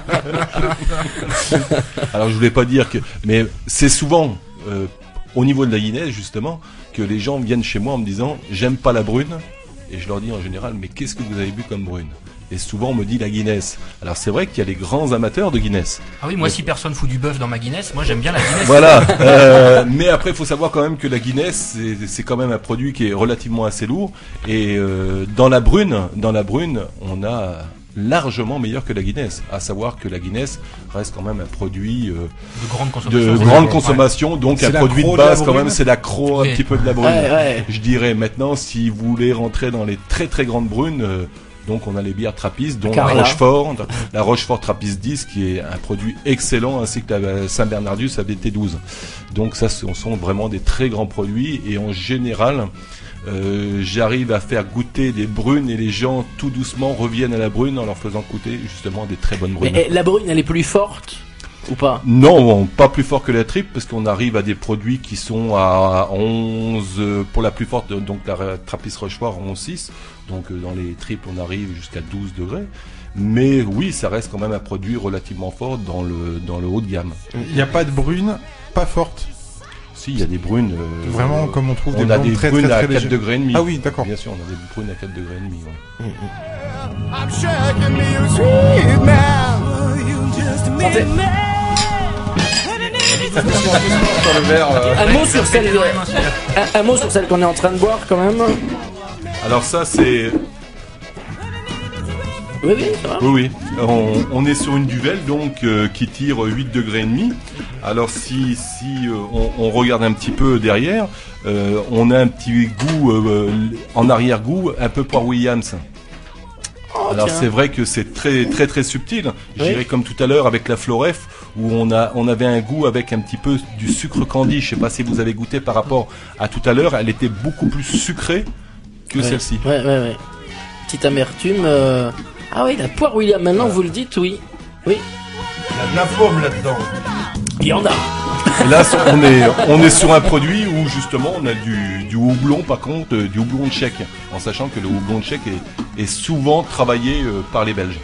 Alors je voulais pas dire que, mais c'est souvent euh, au niveau de la Guinness justement que les gens viennent chez moi en me disant j'aime pas la brune et je leur dis en général mais qu'est-ce que vous avez bu comme brune? Et souvent on me dit la Guinness. Alors c'est vrai qu'il y a les grands amateurs de Guinness. Ah oui, moi donc, si personne fout du bœuf dans ma Guinness, moi j'aime bien la Guinness. Voilà. euh, mais après il faut savoir quand même que la Guinness c'est, c'est quand même un produit qui est relativement assez lourd. Et euh, dans la brune, dans la brune, on a largement meilleur que la Guinness. À savoir que la Guinness reste quand même un produit euh, de grande consommation. De grande consommation, ouais. Donc c'est un produit de base quand même. C'est la croc oui. un petit peu de la brune. Ouais, ouais. Je dirais maintenant si vous voulez rentrer dans les très très grandes brunes. Euh, Donc on a les bières Trappist, dont Carla. la Rochefort, la Rochefort Trappist dix, qui est un produit excellent, ainsi que la Saint-Bernardus A B T douze. Donc ça, ce sont vraiment des très grands produits, et en général, euh, j'arrive à faire goûter des brunes, et les gens tout doucement reviennent à la brune en leur faisant goûter justement des très bonnes brunes. Mais la brune, elle est plus forte ou pas? Non, pas plus fort que la triple, parce qu'on arrive à des produits qui sont à onze, pour la plus forte, donc la Trappist Rochefort onze six. Donc dans les triples, on arrive jusqu'à douze degrés. Mais oui, ça reste quand même un produit relativement fort dans le, dans le haut de gamme. Il n'y a pas de brune pas forte? Si, il y a des brunes... Euh, Vraiment, euh, comme on trouve des on a des très, brunes très, très, à très quatre légers. degrés et demi. Ah oui, d'accord. Bien sûr, on a des brunes à quatre degrés et demi. Ouais. Mmh, mmh. I'm shaking me a sweet man. You just made me. Sur le verre, euh... un, mot sur celle, un, un mot sur celle qu'on est en train de boire quand même. Alors ça c'est... Oui, oui, ça va. Oui, oui. On, on est sur une duvel donc euh, qui tire huit degrés et demi. Alors si, si euh, on, on regarde un petit peu derrière, euh, on a un petit goût euh, en arrière-goût un peu Port Williams. Oh, alors tiens. c'est vrai que c'est très très très subtil. Je oui. dirais comme tout à l'heure avec la Floref où on a on avait un goût avec un petit peu du sucre candy. Je sais pas si vous avez goûté par rapport à tout à l'heure. Elle était beaucoup plus sucrée que ouais. celle-ci. Ouais, ouais, ouais. Petite amertume. Euh... Ah oui, la poire William. Maintenant ouais. Vous le dites, oui, oui. Il y a de la pomme là-dedans. Il y en a. Et là, on est, on est sur un produit où justement on a du, du houblon, par contre, euh, du houblon tchèque, en sachant que le houblon tchèque est, est souvent travaillé euh, par les Belges.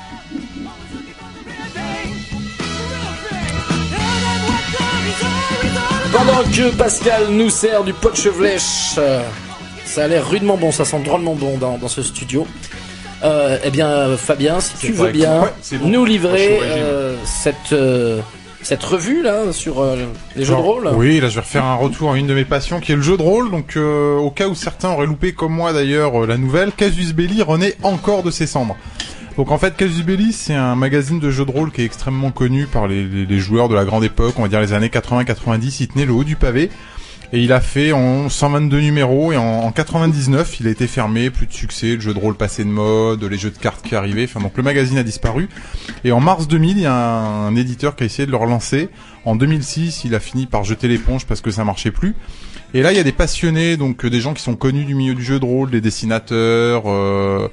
Pendant que Pascal nous sert du potchevlech, euh, ça a l'air rudement bon, ça sent drôlement bon dans, dans ce studio. Euh, eh bien, Fabien, si C'est tu pas veux bien ouais, c'est bon. nous livrer Moi, je suis au régime. euh, cette euh, cette revue là sur euh, les jeux de Alors, rôle. Oui, là je vais refaire un retour à une de mes passions qui est le jeu de rôle. Donc euh, au cas où certains auraient loupé comme moi d'ailleurs euh, la nouvelle, Casus Belli renaît encore de ses cendres. Donc en fait Casus Belli c'est un magazine de jeux de rôle qui est extrêmement connu par les, les, les joueurs de la grande époque, on va dire les années quatre-vingts quatre-vingt-dix, il tenait le haut du pavé. Et il a fait en cent vingt-deux numéros et en, en quatre-vingt-dix-neuf il a été fermé, plus de succès, le jeu de rôle passé de mode, les jeux de cartes qui arrivaient, enfin donc le magazine a disparu. Et en mars deux mille, il y a un, un éditeur qui a essayé de le relancer. En deux mille six, il a fini par jeter l'éponge parce que ça marchait plus. Et là, il y a des passionnés, donc euh, des gens qui sont connus du milieu du jeu de rôle, des dessinateurs, euh,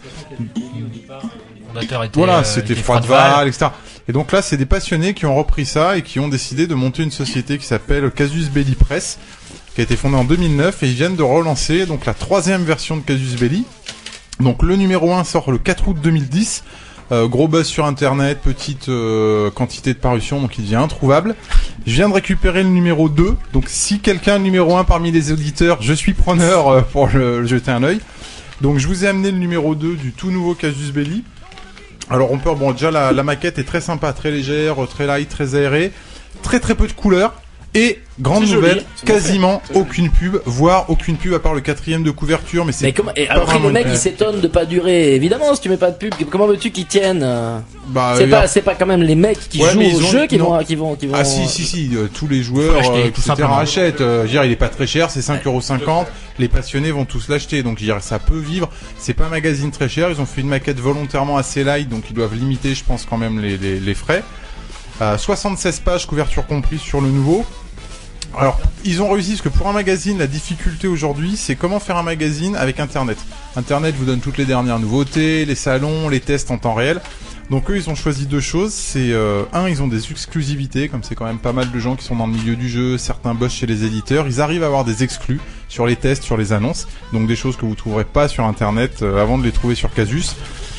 Fondateur était, voilà, euh, c'était était Froideval, et cetera. Et donc là, c'est des passionnés qui ont repris ça et qui ont décidé de monter une société qui s'appelle Casus Belli Press, qui a été fondée en deux mille neuf, et ils viennent de relancer donc la troisième version de Casus Belli. Donc le numéro un sort le quatre août deux mille dix. Euh, gros buzz sur internet, petite euh, quantité de parution, donc il devient introuvable. Je viens de récupérer le numéro deux, donc si quelqu'un a le numéro un parmi les auditeurs, je suis preneur euh, pour le, le jeter un œil. Donc je vous ai amené le numéro deux du tout nouveau Casus Belli. Alors on peut, bon déjà la, la maquette est très sympa, très légère, très light, très aérée, très très peu de couleurs. Et, grande C'est nouvelle, joli, c'est bien quasiment fait. aucune pub, voire aucune pub à part le quatrième de couverture, mais c'est Mais comment et pas après vraiment les mecs une ils pub. s'étonnent de pas durer. Évidemment, si tu mets pas de pub, comment veux-tu qu'ils tiennent euh Bah, C'est euh, pas c'est pas quand même les mecs qui Ouais, jouent mais ils au ont- jeu qui non. vont qui vont qui vont Ah si si si, euh, tous les Faut joueurs, l'acheter, euh, tout et cetera simplement. achètent. Euh, je veux dire, il est pas très cher, c'est cinq euros cinquante. Les passionnés vont tous l'acheter, donc je veux dire, ça peut vivre. C'est pas un magazine très cher. Ils ont fait une maquette volontairement assez light, donc ils doivent limiter, je pense, quand même les les, les frais. Euh, soixante-seize pages, couverture comprise sur le nouveau. Alors, ils ont réussi parce que pour un magazine, la difficulté aujourd'hui, c'est comment faire un magazine avec Internet. Internet vous donne toutes les dernières nouveautés, les salons, les tests en temps réel. Donc eux, ils ont choisi deux choses. C'est euh, un, ils ont des exclusivités, comme c'est quand même pas mal de gens qui sont dans le milieu du jeu, certains bossent chez les éditeurs. Ils arrivent à avoir des exclus sur les tests, sur les annonces. Donc des choses que vous trouverez pas sur Internet euh, avant de les trouver sur Casus.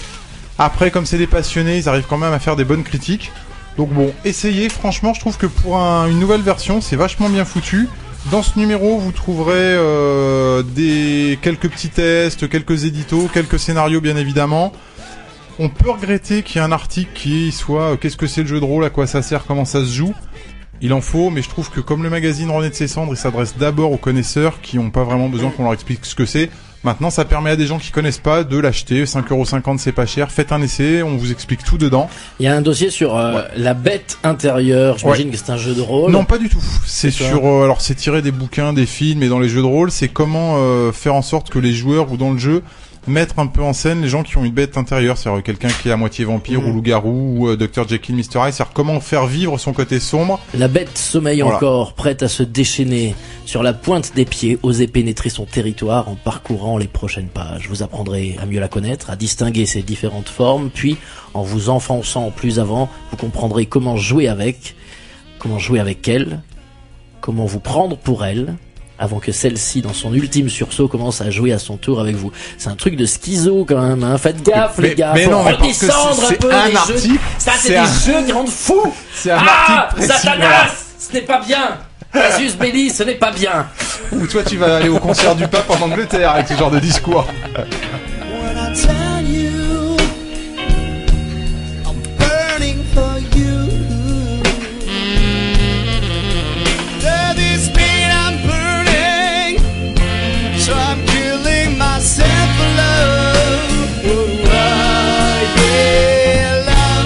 Après, comme c'est des passionnés, ils arrivent quand même à faire des bonnes critiques. Donc bon, essayez, franchement, je trouve que pour un- une nouvelle version, c'est vachement bien foutu. Dans ce numéro, vous trouverez euh, des quelques petits tests, quelques éditos, quelques scénarios bien évidemment. On peut regretter qu'il y ait un article qui soit euh, qu'est-ce que c'est le jeu de rôle, à quoi ça sert, comment ça se joue. Il en faut, mais je trouve que comme le magazine renaît de ses cendres, il s'adresse d'abord aux connaisseurs qui n'ont pas vraiment besoin qu'on leur explique ce que c'est. Maintenant, ça permet à des gens qui connaissent pas de l'acheter. cinq euros cinquante, c'est pas cher. Faites un essai, on vous explique tout dedans. Il y a un dossier sur euh, la bête intérieure. J'imagine Ouais. que c'est un jeu de rôle. Non, pas du tout. C'est C'est sur, euh, alors c'est tiré des bouquins, des films, et dans les jeux de rôle, c'est comment euh, faire en sorte que les joueurs ou dans le jeu mettre un peu en scène les gens qui ont une bête intérieure, c'est-à-dire quelqu'un qui est à moitié vampire Mhm. ou loup-garou ou euh, docteur Jekyll, mister Hyde, c'est-à-dire comment faire vivre son côté sombre. La bête sommeille Voilà. encore, prête à se déchaîner sur la pointe des pieds, oser pénétrer son territoire en parcourant les prochaines pages. Vous apprendrez à mieux la connaître, à distinguer ses différentes formes, puis en vous enfonçant plus avant, vous comprendrez comment jouer avec, comment jouer avec elle, comment vous prendre pour elle, avant que celle-ci, dans son ultime sursaut, commence à jouer à son tour avec vous. C'est un truc de schizo quand même, hein. Faites gaffe Mais- les gars, mais faut non, mais parce que redescendre c'est- un c'est peu un les article, jeux. Ça c'est c'est des un- jeux qui rendent fou. C'est un Ah, article précis, Satanas, voilà. ce n'est pas bien. Casus Belli, ce n'est pas bien. Ou toi tu vas aller au concert du pape en Angleterre avec ce genre de discours. When I tell you I'm burning for you. To this pain I'm burning, so I'm killing myself for love. Oh, I yeah,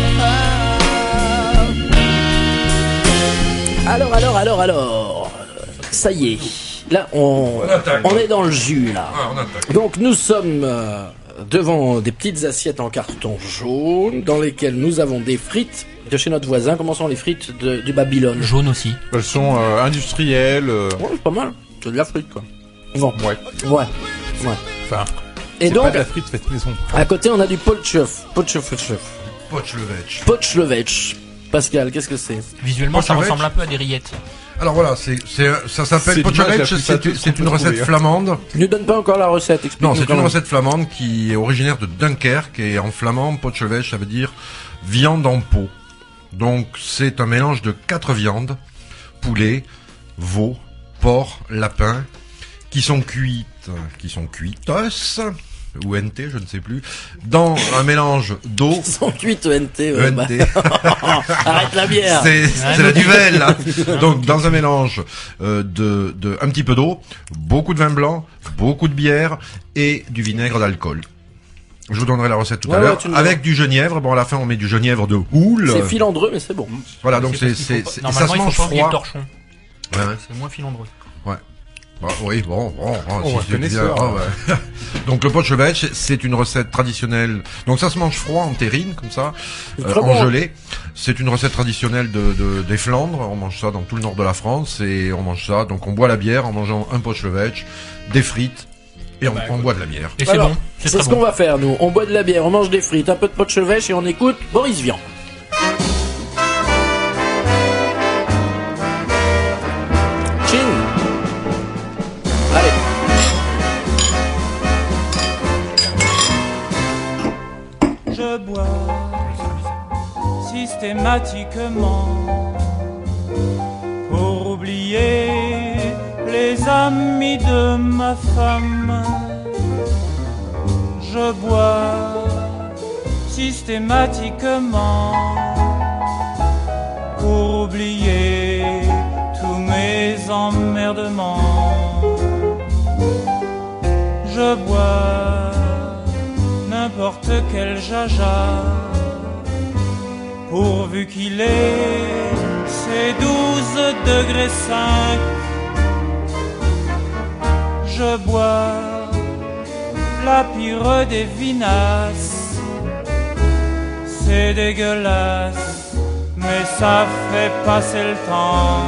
love. Alors, alors, alors, alors. Ça y est. Là, on, On attaque. on est dans le jus, là. Ah, on attaque. Donc, nous sommes euh, devant des petites assiettes en carton jaune dans lesquelles nous avons des frites de chez notre voisin. Comment sont les frites de, du Babylone? Jaune aussi. Elles sont euh, industrielles. euh, Ouais, c'est pas mal. C'est de la frite, quoi. Bon. Ouais. Ouais. Ouais. Enfin. Et c'est donc, pas de la frite faite maison. à côté, on a du pochef. Pochef, pochef. Poch le vetch. Pochlevetch. Pascal, qu'est-ce que c'est? Visuellement, ça Pochlevetch. ressemble un peu à des rillettes. Alors voilà, c'est, c'est, ça s'appelle C'est Poch l'image le la vetch, plus c'est, pâteuse c'est qu'on une peut recette trouver, hein. flamande. Ne donne pas encore la recette. explique-nous Non, c'est quand une même. recette flamande qui est originaire de Dunkerque et en flamand, Poch le vetch, ça veut dire viande en pot. Donc c'est un mélange de quatre viandes, poulet, veau, porc, lapin, qui sont cuites, qui sont cuites ou N T, je ne sais plus, dans un mélange d'eau. cent huit E N T. E N T. Arrête la bière. C'est, c'est la duvel, là. Donc, dans un mélange euh, de, de un petit peu d'eau, beaucoup de vin blanc, beaucoup de bière et du vinaigre d'alcool. Je vous donnerai la recette tout ouais, à l'heure. Ouais, avec du genièvre. Bon, à la fin, on met du genièvre de houle. C'est filandreux, mais c'est bon. Voilà, donc c'est, c'est, c'est, c'est normalement, ça se mange il faut pas oublier froid. le torchon. Ouais, ouais. C'est moins filandreux. Ouais. Bah, oui, bon, bon, bon oh, si c'est bien. Oh, ouais. Donc le pot de chevêche, c'est une recette traditionnelle. Donc ça se mange froid en terrine, comme ça, euh, en bon. gelée. C'est une recette traditionnelle de, de des Flandres. On mange ça dans tout le nord de la France et on mange ça. Donc on boit la bière en mangeant un pot de chevêche, des frites et on, on boit de la bière. Et c'est Alors, bon. C'est, c'est ce bon. qu'on va faire nous. On boit de la bière, on mange des frites, un peu de pot de chevêche et on écoute Boris Vian. Je bois systématiquement pour oublier les amis de ma femme. Je bois systématiquement pour oublier tous mes emmerdements. Je bois n'importe quel jaja, pourvu qu'il ait ses douze degrés cinq. Je bois la pire des vinasses, c'est dégueulasse, mais ça fait passer le temps.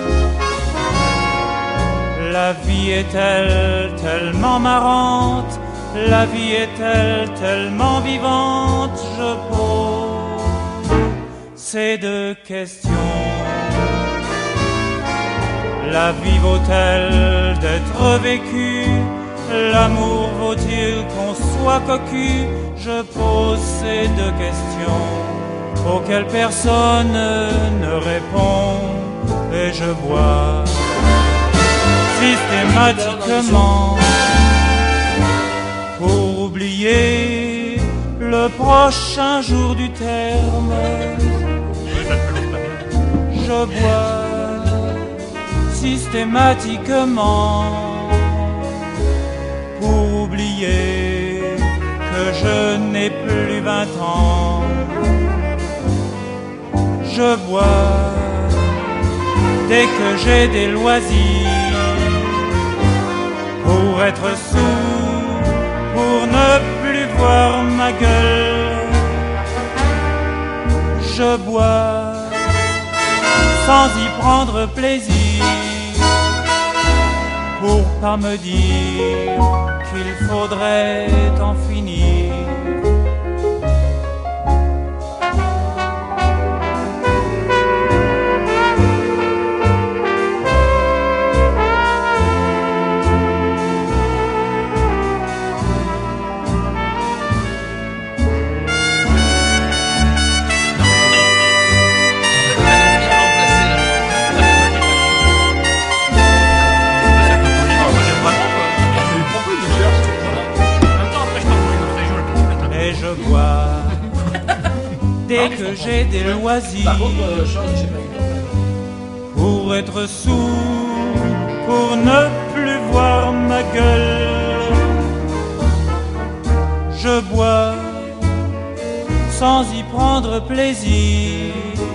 La vie est-elle tellement marrante? La vie est-elle tellement vivante? Je pose ces deux questions. La vie vaut-elle d'être vécue? L'amour vaut-il qu'on soit cocu? Je pose ces deux questions auxquelles personne ne répond. Et je bois systématiquement pour oublier le prochain jour du terme. Je bois systématiquement pour oublier que je n'ai plus vingt ans. Je bois dès que j'ai des loisirs pour être sourd, pour ne plus voir ma gueule. Je bois sans y prendre plaisir, pour pas me dire qu'il faudrait en finir. Dès que j'ai des loisirs pour être sourd, pour ne plus voir ma gueule. Je bois sans y prendre plaisir,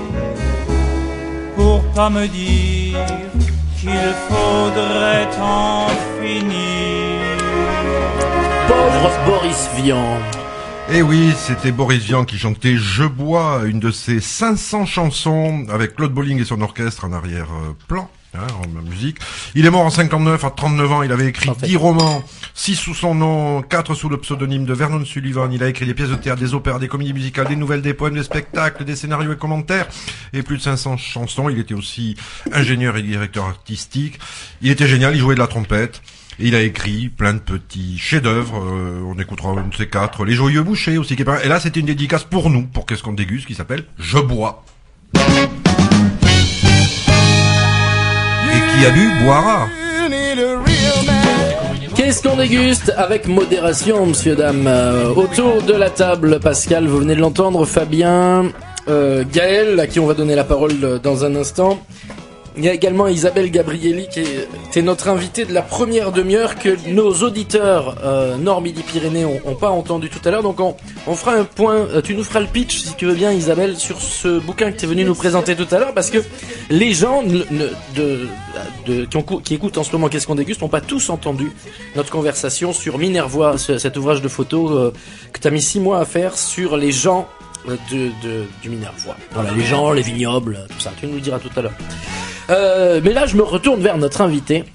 pour pas me dire qu'il faudrait en finir. Pauvre Boris Vian. Et oui, c'était Boris Vian qui chantait Je bois, une de ses cinq cents chansons avec Claude Bolling et son orchestre en arrière-plan, hein, en musique. Il est mort en cinquante-neuf, à trente-neuf ans, il avait écrit dix romans, six sous son nom, quatre sous le pseudonyme de Vernon Sullivan. Il a écrit des pièces de théâtre, des opéras, des comédies musicales, des nouvelles, des poèmes, des spectacles, des scénarios et commentaires, et plus de cinq cents chansons. Il était aussi ingénieur et directeur artistique. Il était génial, il jouait de la trompette. Et il a écrit plein de petits chefs-d'œuvre. Euh, on écoutera un de ces quatre. Les Joyeux Bouchers aussi. Qui est pas... Et là, c'était une dédicace pour nous, pour Qu'est-ce qu'on déguste, qui s'appelle Je bois. Et qui a bu boira. Qu'est-ce qu'on déguste avec modération, monsieur, dame. Euh, autour de la table, Pascal, vous venez de l'entendre, Fabien, euh, Gaël, à qui on va donner la parole dans un instant. Il y a également Isabelle Gabrielli qui était notre invitée de la première demi-heure que nos auditeurs euh, Nord Midi Pyrénées ont, ont pas entendu tout à l'heure. Donc on, on fera un point, euh, tu nous feras le pitch si tu veux bien, Isabelle, sur ce bouquin que tu es venu nous présenter tout à l'heure, parce que les gens ne, ne, de, de, qui, ont, qui écoutent en ce moment Qu'est-ce qu'on déguste n'ont pas tous entendu notre conversation sur Minervois, ce, cet ouvrage de photos euh, que tu as mis six mois à faire sur les gens de, de, du Minervois. Voilà, les gens, les vignobles, tout ça. Tu nous le diras tout à l'heure. Euh, mais là, je me retourne vers notre invité,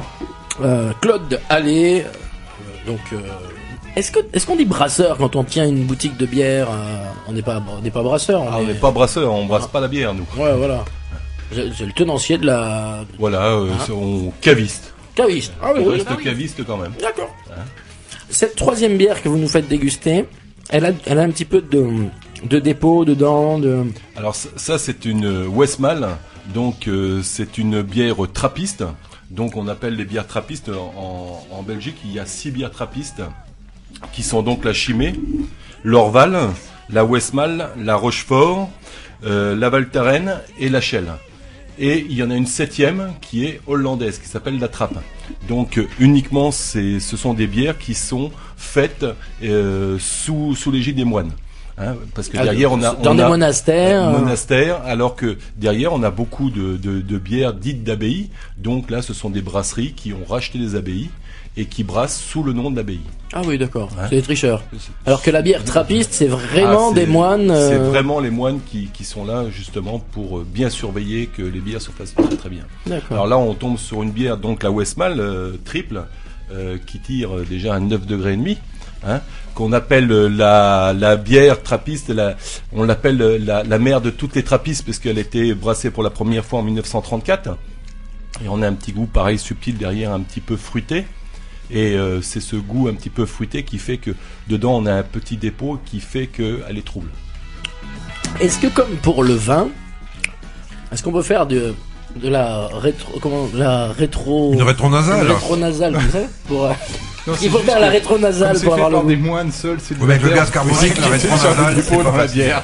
euh, Claude Allais. Euh, donc, euh, est-ce que est-ce qu'on dit brasseur quand on tient une boutique de bière? euh, On n'est pas on n'est pas brasseur. On ah, est... on n'est pas brasseur, on brasse ah. pas la bière, nous. Ouais, voilà. J'ai, j'ai le tenancier de la. Voilà, euh, ah. on caviste. Caviste. Ah oui. On reste ah, oui. caviste quand même. D'accord. Hein? Cette troisième bière que vous nous faites déguster, elle a elle a un petit peu de de dépôt dedans. De... Alors ça, c'est une Westmalle. Donc euh, c'est une bière trappiste. Donc on appelle les bières trappistes en, en Belgique. Il y a six bières trappistes qui sont donc la Chimay, l'Orval, la Westmalle, la Rochefort, euh, la Valtaren et la Shell. Et il y en a une septième qui est hollandaise, qui s'appelle la Trappe. Donc euh, uniquement, c'est, ce sont des bières qui sont faites euh, sous, sous l'égide des moines. Hein, parce que derrière on a dans on des a, monastères, euh, monastères, alors que derrière on a beaucoup de, de, de bières dites d'abbayes. Donc là, ce sont des brasseries qui ont racheté des abbayes et qui brassent sous le nom de l'abbaye. Ah oui, d'accord. Hein, c'est des tricheurs. Alors que la bière trappiste, c'est vraiment ah, c'est, des moines. Euh... C'est vraiment les moines qui, qui sont là justement pour bien surveiller que les bières se fassent très très bien. D'accord. Alors là, on tombe sur une bière, donc la Westmalle euh, triple, euh, qui tire déjà à neuf degrés et demi. Hein, qu'on appelle la, la bière trappiste, la, on l'appelle la, la mère de toutes les trappistes parce qu'elle a été brassée pour la première fois en mille neuf cent trente-quatre. Et on a un petit goût pareil subtil derrière, un petit peu fruité. Et euh, c'est ce goût un petit peu fruité qui fait que dedans on a un petit dépôt qui fait qu'elle est trouble. Est-ce que comme pour le vin, est-ce qu'on peut faire de, de la rétro, comment, la rétro, une rétronasale, une rétronasale, vous savez, pour non, il faut faire la rétronasale pour avoir le goût. des moines seuls, c'est avec le gaz carbonique, la rétronasale, c'est dans la bière.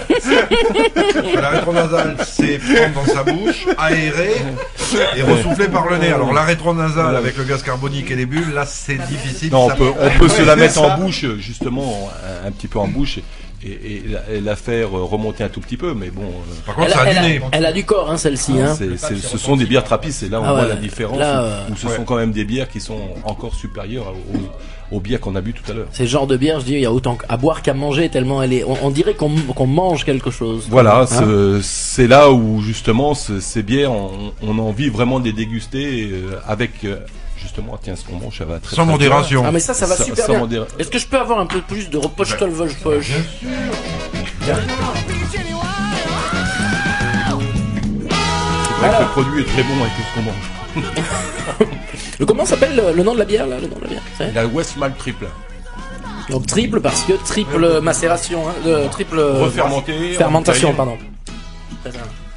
La rétronasale, c'est prendre dans sa bouche, aérer et ressouffler par le nez. Alors la rétronasale avec le gaz carbonique et les bulles, là c'est difficile. Non, on peut, on peut se la mettre en bouche, justement, un, un petit peu en bouche. Et, et, la, et la faire remonter un tout petit peu, mais bon. Euh, Par contre, elle, ça a elle, du nez. A, elle a du corps, hein, celle-ci. Ah, hein. c'est, c'est, ce sont des bières trappistes, et là on ah voit ouais, la différence. Là, où, où ce ouais. sont quand même des bières qui sont encore supérieures aux, aux bières qu'on a bu tout à l'heure. C'est le genre de bière, je dis, il y a autant à boire qu'à manger, tellement elle est. On, on dirait qu'on, qu'on mange quelque chose. Voilà, hein. c'est, c'est là où justement ces bières, on, on a envie vraiment de les déguster euh, avec. Euh, Justement, tiens, ce qu'on mange, ça va très sans très modération. Bien. Ah, mais ça, ça va ça, super sans bien. Modéra... Est-ce que je peux avoir un peu plus de repoche-tolvage poche? Bien sûr. C'est vrai que le produit est très bon avec tout ce qu'on mange. le, comment s'appelle le, le nom de la bière, là, le nom de la bière, c'est la Westmalle triple. Donc triple parce que triple ouais. macération, hein, de, triple refermenté, fermentation, pardon. C'est ça.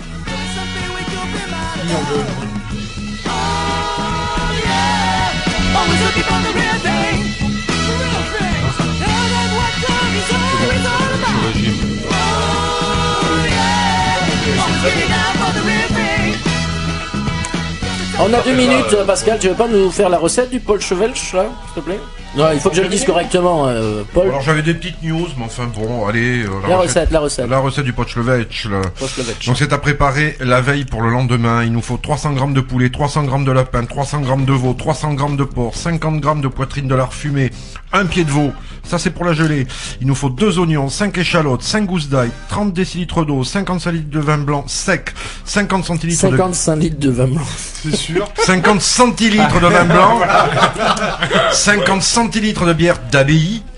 On a deux minutes, Pascal, tu veux pas nous faire la recette du Paul Chevelch, là, s'il te plaît? Non, il faut que je le dise correctement, euh, Paul. Alors j'avais des petites news, mais enfin bon, allez. Euh, la, la recette, recette, la recette. La recette du Pochlevetch. Donc c'est à préparer la veille pour le lendemain. Il nous faut trois cents grammes de poulet, trois cents grammes de lapin, trois cents grammes de veau, trois cents grammes de porc, cinquante grammes de poitrine de lard fumé, un pied de veau. Ça c'est pour la gelée. Il nous faut deux oignons, cinq échalotes, cinq gousses d'ail, trente décilitres d'eau, cinquante-cinq litres de vin blanc sec, cinquante centilitres de... cinquante-cinq litres de vin blanc. C'est sûr. cinquante centilitres de vin blanc, cinquante centilitres de bière d'abbaye.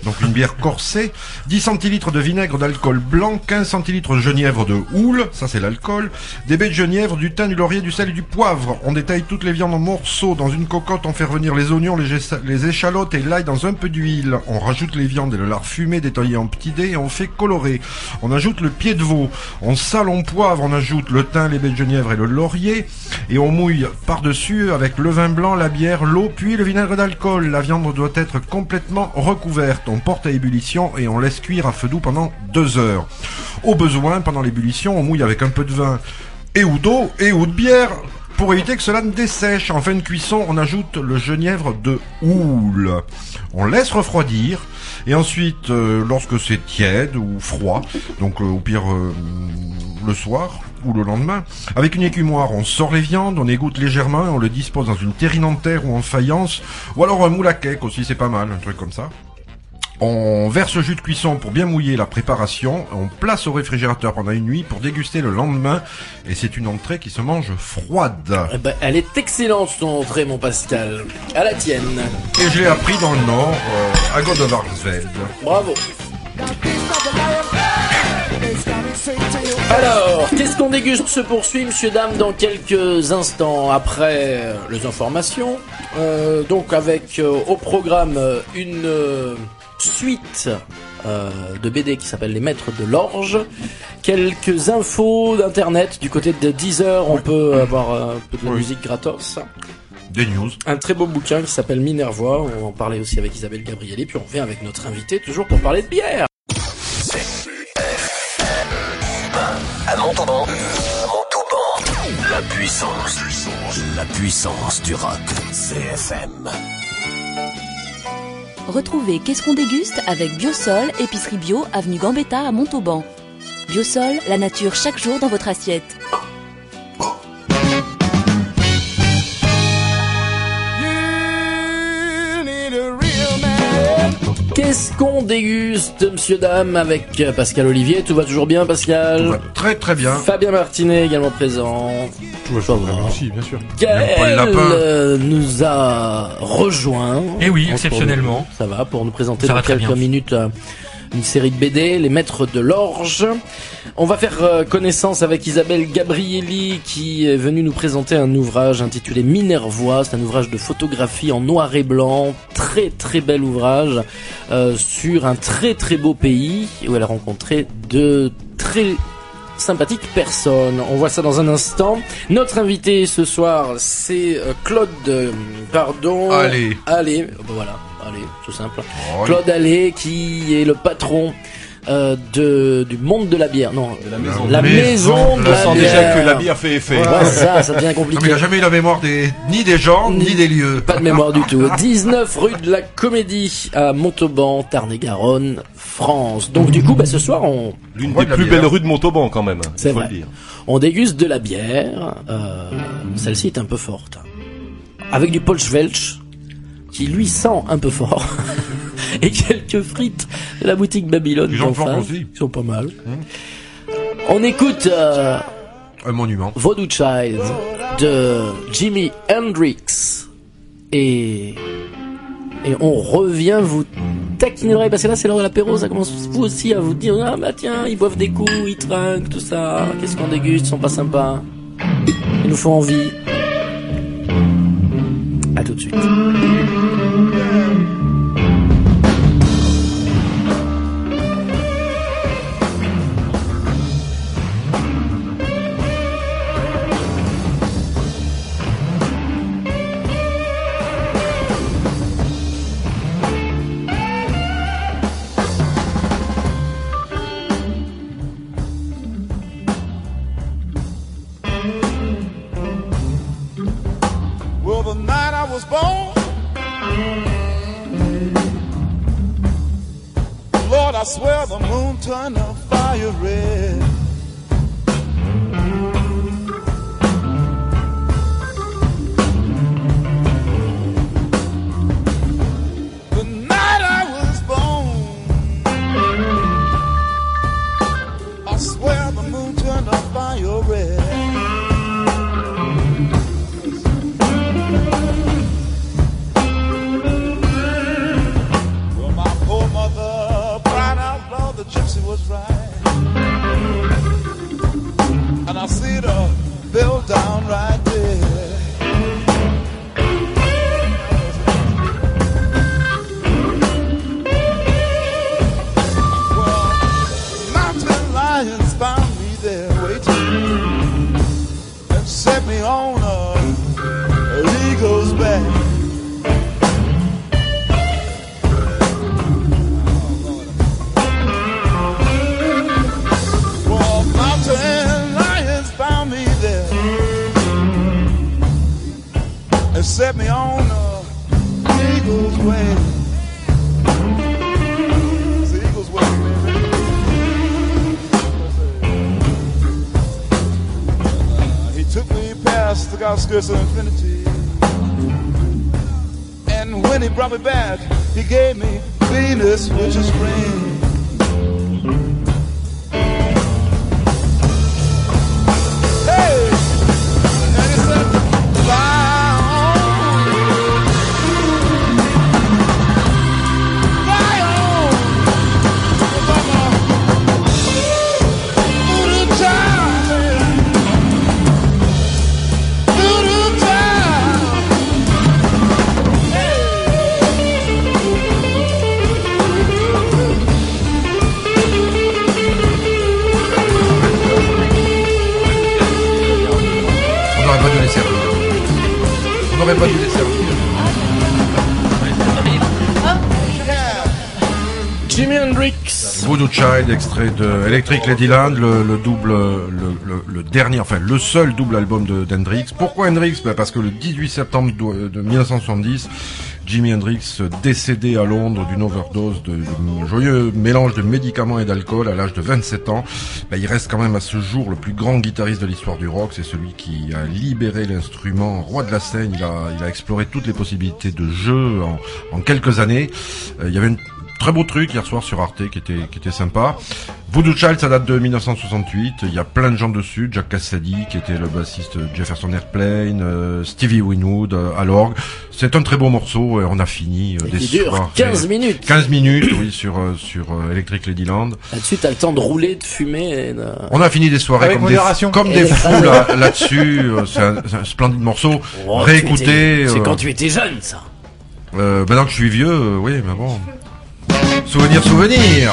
donc une bière corsée, dix centilitres de vinaigre d'alcool blanc, quinze centilitres de genièvre de houle, ça c'est l'alcool, des baies de genièvre, du thym, du laurier, du sel et du poivre. On détaille toutes les viandes en morceaux dans une cocotte, on fait revenir les oignons, les, gessa- les échalotes et l'ail dans un peu d'huile. On rajoute les viandes et le lard fumé détaillé en petits dés et on fait colorer. On ajoute le pied de veau, on sale, on poivre, on ajoute le thym, les baies de genièvre et le laurier et on mouille par-dessus avec le vin blanc, la bière, l'eau puis le vinaigre d'alcool. La viande doit être complètement recouverte. On porte à ébullition et on laisse cuire à feu doux pendant deux heures. Au besoin, pendant l'ébullition, on mouille avec un peu de vin et ou d'eau et ou de bière pour éviter que cela ne dessèche. En fin de cuisson, on ajoute le genièvre de houle. On laisse refroidir et ensuite, euh, lorsque c'est tiède ou froid, donc euh, au pire euh, le soir ou le lendemain, avec une écumoire, on sort les viandes, on égoutte légèrement et on le dispose dans une terrine en terre ou en faïence, ou alors un moule à cake aussi, c'est pas mal, un truc comme ça. On verse le jus de cuisson pour bien mouiller la préparation, on place au réfrigérateur pendant une nuit pour déguster le lendemain, et c'est une entrée qui se mange froide. Eh ben, elle est excellente ton entrée, mon Pascal. À la tienne. Et je l'ai appris dans le Nord, euh, à Godevarsveld. Bravo. Alors, qu'est-ce qu'on déguste se poursuit, monsieur, dame, dans quelques instants après euh, les informations. Euh, donc avec euh, au programme euh, une euh, suite euh, de B D qui s'appelle Les Maîtres de l'Orge. Quelques infos d'internet du côté de Deezer, on peut avoir euh, un peu de Oui. musique gratos. Des news. Un très beau bouquin qui s'appelle Minervois, on en parlait aussi avec Isabelle Gabrielli, puis on revient avec notre invité toujours pour parler de bière. À Montauban, Montauban, la puissance, la puissance du rock, C F M. Retrouvez Qu'est-ce qu'on déguste avec Biosol, épicerie bio, avenue Gambetta à Montauban. Biosol, la nature chaque jour dans votre assiette. Qu'est-ce qu'on déguste, monsieur, dame, avec Pascal Olivier? Tout va toujours bien, Pascal? Tout va très très bien. Fabien Martinet également présent. Tout va toujours bien aussi, bien sûr. Gaël euh, nous a rejoint. Eh oui, Entre- exceptionnellement. Ça va, pour nous présenter Ça dans va très quelques bien. minutes euh, une série de B D, Les Maîtres de l'Orge. On va faire euh, connaissance avec Isabelle Gabrielli qui est venue nous présenter un ouvrage intitulé Minervois. C'est un ouvrage de photographie en noir et blanc, très très bel ouvrage euh, sur un très très beau pays où elle a rencontré de très sympathiques personnes. On voit ça dans un instant. Notre invité ce soir, c'est euh, Claude, euh, pardon. Allez. Allez, euh, voilà, allez, tout simple. Oh, Claude Allais, qui est le patron euh, de du monde de la bière. Non, De la maison. la maison de Je la sens bière. déjà que la bière fait effet. Ouais, ça, ça devient Non, mais compliqué. il a jamais eu la mémoire des, ni des gens, ni, Ni- des lieux. Pas de mémoire du tout. dix-neuf rue de la Comédie à Montauban, Tarn-et-Garonne, France. Donc du coup, bah, ce soir, on, L'une On voit des de la plus bière. belles rues de Montauban quand même. C'est faut vrai. le dire. on déguste de la bière. Euh, celle-ci est un peu forte. Avec du Polschwelsch, qui lui sent un peu fort. Et quelques frites de la boutique Babylone. Ils en d'en font face, aussi. qui sont pas mal. On écoute euh, Un monument. Voodoo Child de Jimi Hendrix. Et... Et on revient vous taquiner l'oreille, parce que là c'est l'heure de l'apéro, ça commence vous aussi à vous dire ah bah tiens, ils boivent des coups, ils trinquent, tout ça, qu'est-ce qu'on déguste, ils sont pas sympas, ils nous font envie. À tout de suite. Well, the night I was born, Lord, I swear the moon turned the fire red. The night I was born, I swear the moon turned the fire red. Well, my poor mother was right. And I see the bill down right there. Well, mountain lions found me there waiting and set me on a, a eagle's back. And set me on the eagle's way. It's the eagle's way, baby. Uh, he took me past the outskirts of infinity. And when he brought me back, he gave me Venus, which is spring. Hey! And he said, bye. On n'aurait pas dû les servir. Jimi Hendrix. Voodoo Child, extrait de Electric Ladyland, le, le double, le, le, le dernier, enfin le seul double album de d'Hendrix. Pourquoi Hendrix? Ben parce que le dix-huit septembre de mille neuf cent soixante-dix, Jimi Hendrix décédé à Londres d'une overdose de, de joyeux mélange de médicaments et d'alcool à l'âge de vingt-sept ans. Ben, il reste quand même à ce jour le plus grand guitariste de l'histoire du rock. C'est celui qui a libéré l'instrument roi de la scène. Il a, il a exploré toutes les possibilités de jeu en, en quelques années. Euh, il y avait une très beau truc hier soir sur Arte qui était qui était sympa. Voodoo Child, ça date de mille neuf cent soixante-huit. Il y a plein de gens dessus. Jack Cassidy qui était le bassiste Jefferson Airplane, euh, Stevie Winwood euh, à l'orgue. C'est un très beau morceau et on a fini euh, des qui dure soirs, quinze minutes. quinze minutes, oui, sur euh, sur euh, Electric Ladyland. Là-dessus, t'as le temps de rouler, de fumer. Et de... On a fini des soirées avec comme des comme des fous là, là-dessus. Euh, c'est, un, c'est un splendide morceau. Oh, réécouter. C'est euh, quand tu étais jeune, ça. Euh, maintenant que je suis vieux, euh, oui, mais bon. Souvenir, souvenir.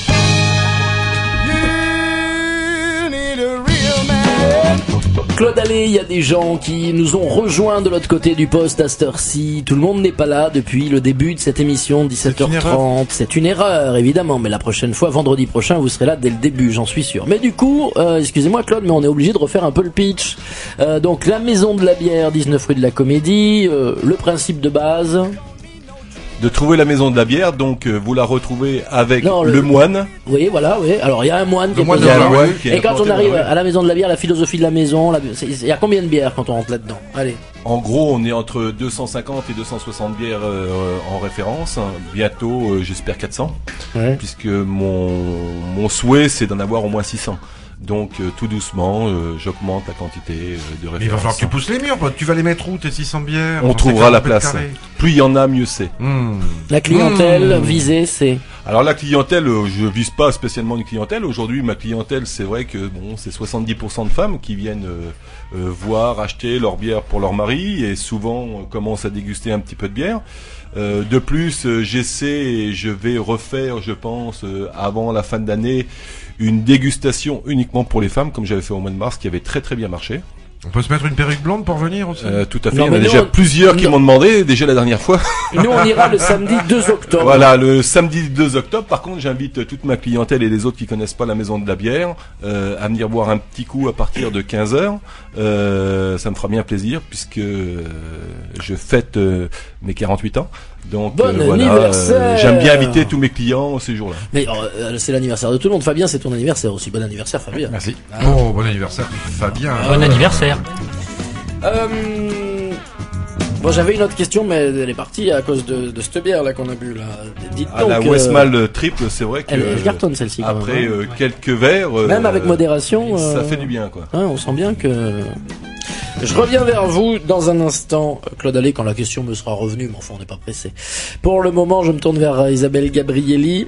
Claude Allais, il y a des gens qui nous ont rejoints de l'autre côté du poste à cette heure-ci. Tout le monde n'est pas là depuis le début de cette émission, dix-sept heures trente. C'est une erreur, évidemment, mais la prochaine fois, vendredi prochain, vous serez là dès le début, j'en suis sûr. Mais du coup, euh, excusez-moi Claude, mais on est obligé de refaire un peu le pitch. Euh, donc, la Maison de la Bière, dix-neuf rue de la Comédie, euh, le principe de base... De trouver la Maison de la Bière, donc euh, vous la retrouvez avec non, le... le moine. Oui, voilà, oui. Alors il y a un moine le qui est moine posé là. moine qui est Et quand on arrive dans... à la Maison de la Bière, la philosophie de la maison, la... il y a combien de bières quand on rentre là-dedans? Allez. En gros, on est entre deux cent cinquante et deux cent soixante bières euh, en référence. Bientôt, euh, j'espère quatre cents, ouais. Puisque mon mon souhait, c'est d'en avoir au moins six cents. Donc euh, tout doucement, euh, j'augmente la quantité euh, de références. Mais il va falloir que tu pousses les murs, tu vas les mettre où tes six cents bières? On trouvera la place. Plus il y en a, mieux c'est. Mmh. La clientèle mmh. visée, c'est... Alors la clientèle, euh, je vise pas spécialement une clientèle. Aujourd'hui, ma clientèle, c'est vrai que bon, c'est soixante-dix pour cent de femmes qui viennent euh, euh, voir, acheter leur bière pour leur mari et souvent euh, commencent à déguster un petit peu de bière. Euh, de plus, euh, j'essaie et je vais refaire, je pense, euh, avant la fin de l'année, une dégustation uniquement pour les femmes, comme j'avais fait au mois de mars, qui avait très très bien marché. On peut se mettre une perruque blonde pour venir aussi? euh, Tout à fait, non, il y en a nous, déjà on... plusieurs qui non. m'ont demandé, déjà la dernière fois. Nous, on ira le samedi deux octobre. Voilà, le samedi deux octobre. Par contre, j'invite toute ma clientèle et les autres qui connaissent pas la Maison de la Bière euh, à venir boire un petit coup à partir de quinze heures. Euh, ça me fera bien plaisir puisque euh, je fête euh, mes quarante-huit ans. Donc bon euh, voilà, euh, j'aime bien inviter tous mes clients ces jours-là. Mais euh, c'est l'anniversaire de tout le monde. Fabien, c'est ton anniversaire aussi. Bon anniversaire, Fabien. Merci. Ah. Oh, bon anniversaire, Fabien. Bon anniversaire. Euh... Bon, j'avais une autre question, mais elle est partie à cause de, de cette bière là qu'on a bu là. Dites ah, donc. La Westmalle euh... triple, c'est vrai que. Elle, elle cartonne celle-ci. Quand après même, hein. euh, quelques verres. Euh, même avec modération. Ça euh... fait du bien, quoi. Hein, on sent bien que. Je reviens vers vous dans un instant, Claude Allais, quand la question me sera revenue, mais enfin on n'est pas pressé. Pour le moment, je me tourne vers Isabelle Gabrielli.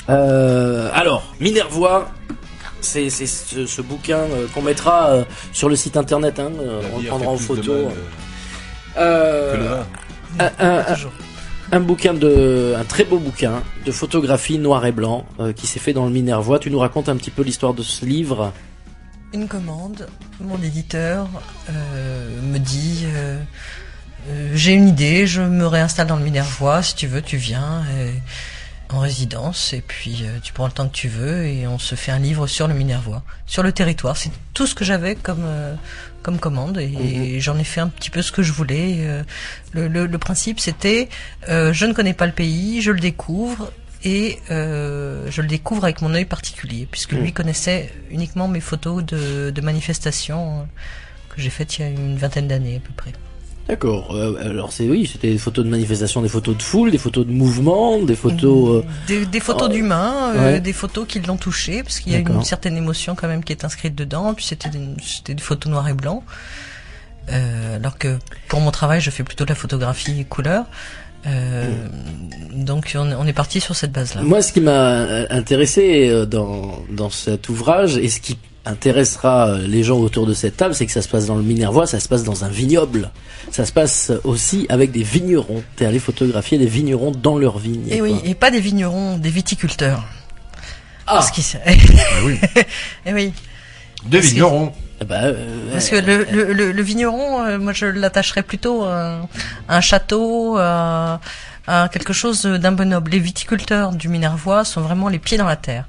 Euh, alors, Minervois, c'est, c'est ce, ce bouquin euh, qu'on mettra euh, sur le site internet, hein, euh, on le prendra en photo. Mal, euh, euh, que le vin. un, un, un, un bouquin de, un très beau bouquin de photographie noir et blanc euh, qui s'est fait dans le Minervois. Tu nous racontes un petit peu l'histoire de ce livre? Une commande, mon éditeur euh, me dit euh, euh, j'ai une idée, je me réinstalle dans le Minervois, si tu veux tu viens et, en résidence et puis euh, tu prends le temps que tu veux et on se fait un livre sur le Minervois, sur le territoire. C'est tout ce que j'avais comme euh, comme commande et, mmh. et j'en ai fait un petit peu ce que je voulais. Euh, le, le, le principe c'était euh, je ne connais pas le pays, je le découvre. Et euh, je le découvre avec mon œil particulier, puisque lui connaissait uniquement mes photos de, de manifestations que j'ai faites il y a une vingtaine d'années à peu près. D'accord. Euh, alors c'est oui, c'était des photos de manifestations, des photos de foule, des photos de mouvement, des photos. Euh... Des, des photos oh, d'humains, euh, ouais. Des photos qui l'ont touché, parce qu'il y a D'accord. une certaine émotion quand même qui est inscrite dedans. Puis c'était des, c'était des photos noir et blanc. Euh, alors que pour mon travail, je fais plutôt de la photographie couleur. Euh, mmh. Donc on, on est parti sur cette base-là. Moi, ce qui m'a intéressé dans dans cet ouvrage et ce qui intéressera les gens autour de cette table, c'est que ça se passe dans le Minervois, ça se passe dans un vignoble, ça se passe aussi avec des vignerons. T'es allé photographier des vignerons dans leurs vignes. Et oui, et pas des vignerons, des viticulteurs. Ah. Parce qu'ils... ah oui. Et oui. Des Parce vignerons. Bah, euh, Parce que le, le, le, le vigneron, euh, moi je l'attacherais plutôt à, à un château, à, à quelque chose d'un bon noble. Les viticulteurs du Minervois sont vraiment les pieds dans la terre.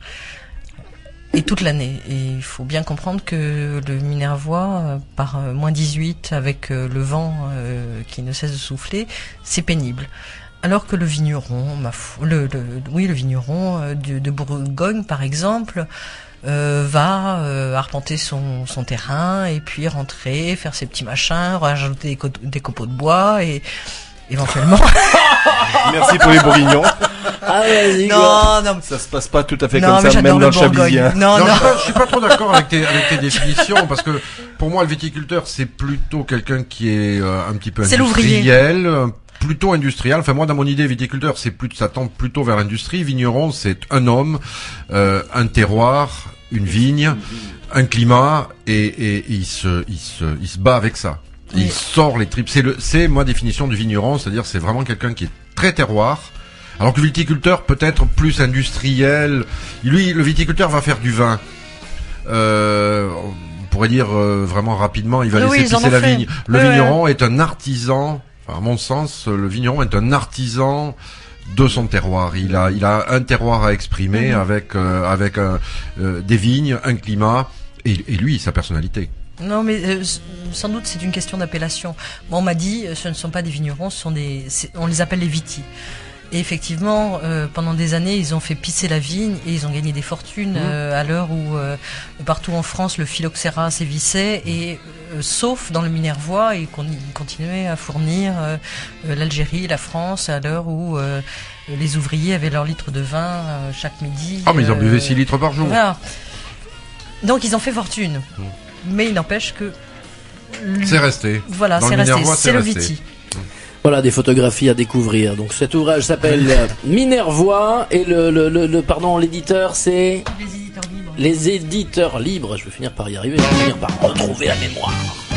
Et toute l'année. Et il faut bien comprendre que le Minervois, euh, par euh, moins dix-huit, avec euh, le vent euh, qui ne cesse de souffler, c'est pénible. Alors que le vigneron, ma foi, le, le, oui, le vigneron euh, de, de Bourgogne, par exemple, Euh, va euh, arpenter son, son terrain et puis rentrer, faire ses petits machins, rajouter des, co- des copeaux de bois et éventuellement. Merci pour les bourguignons. Ah vas-y. Non, non. Ça se passe pas tout à fait non, comme ça, même dans le Chablisien. Non, non, non. Je, je suis pas trop d'accord avec tes, avec tes définitions parce que pour moi le viticulteur c'est plutôt quelqu'un qui est euh, un petit peu c'est industriel. L'ouvrier. Plutôt industriel. Enfin moi dans mon idée viticulteur c'est plus ça tend plutôt vers l'industrie. Vigneron c'est un homme, euh, un terroir, une vigne, un climat et, et, et il se il se il se bat avec ça. Il oui. sort les tripes. C'est le c'est ma définition du vigneron, c'est-à-dire c'est vraiment quelqu'un qui est très terroir. Alors que le viticulteur peut être plus industriel. Lui le viticulteur va faire du vin. Euh, on pourrait dire euh, vraiment rapidement il va oui, laisser pisser la fait. vigne. Le oui, vigneron ouais. est un artisan. À mon sens, le vigneron est un artisan de son terroir. Il a, il a un terroir à exprimer mmh. avec, euh, avec un, euh, des vignes, un climat et, et lui, sa personnalité. Non, mais euh, sans doute c'est une question d'appellation. Moi, on m'a dit, ce ne sont pas des vignerons, ce sont des, on les appelle les vitis. Et effectivement, euh, pendant des années, ils ont fait pisser la vigne et ils ont gagné des fortunes mmh. euh, à l'heure où euh, partout en France le phylloxéra sévissait et euh, sauf dans le Minervois, ils con- continuaient à fournir euh, l'Algérie, la France à l'heure où euh, les ouvriers avaient leur litre de vin euh, chaque midi. Ah, mais ils en euh, buvaient six litres par jour. Voilà. Donc ils ont fait fortune. Mmh. Mais il n'empêche que c'est resté. Voilà, dans c'est le resté. Minervois, C'est, c'est le resté. viti. Voilà des photographies à découvrir. Donc cet ouvrage s'appelle Minervois et le, le, le, le pardon l'éditeur c'est les éditeurs libres. Les éditeurs libres. Je vais finir par y arriver. Je vais finir par retrouver la mémoire.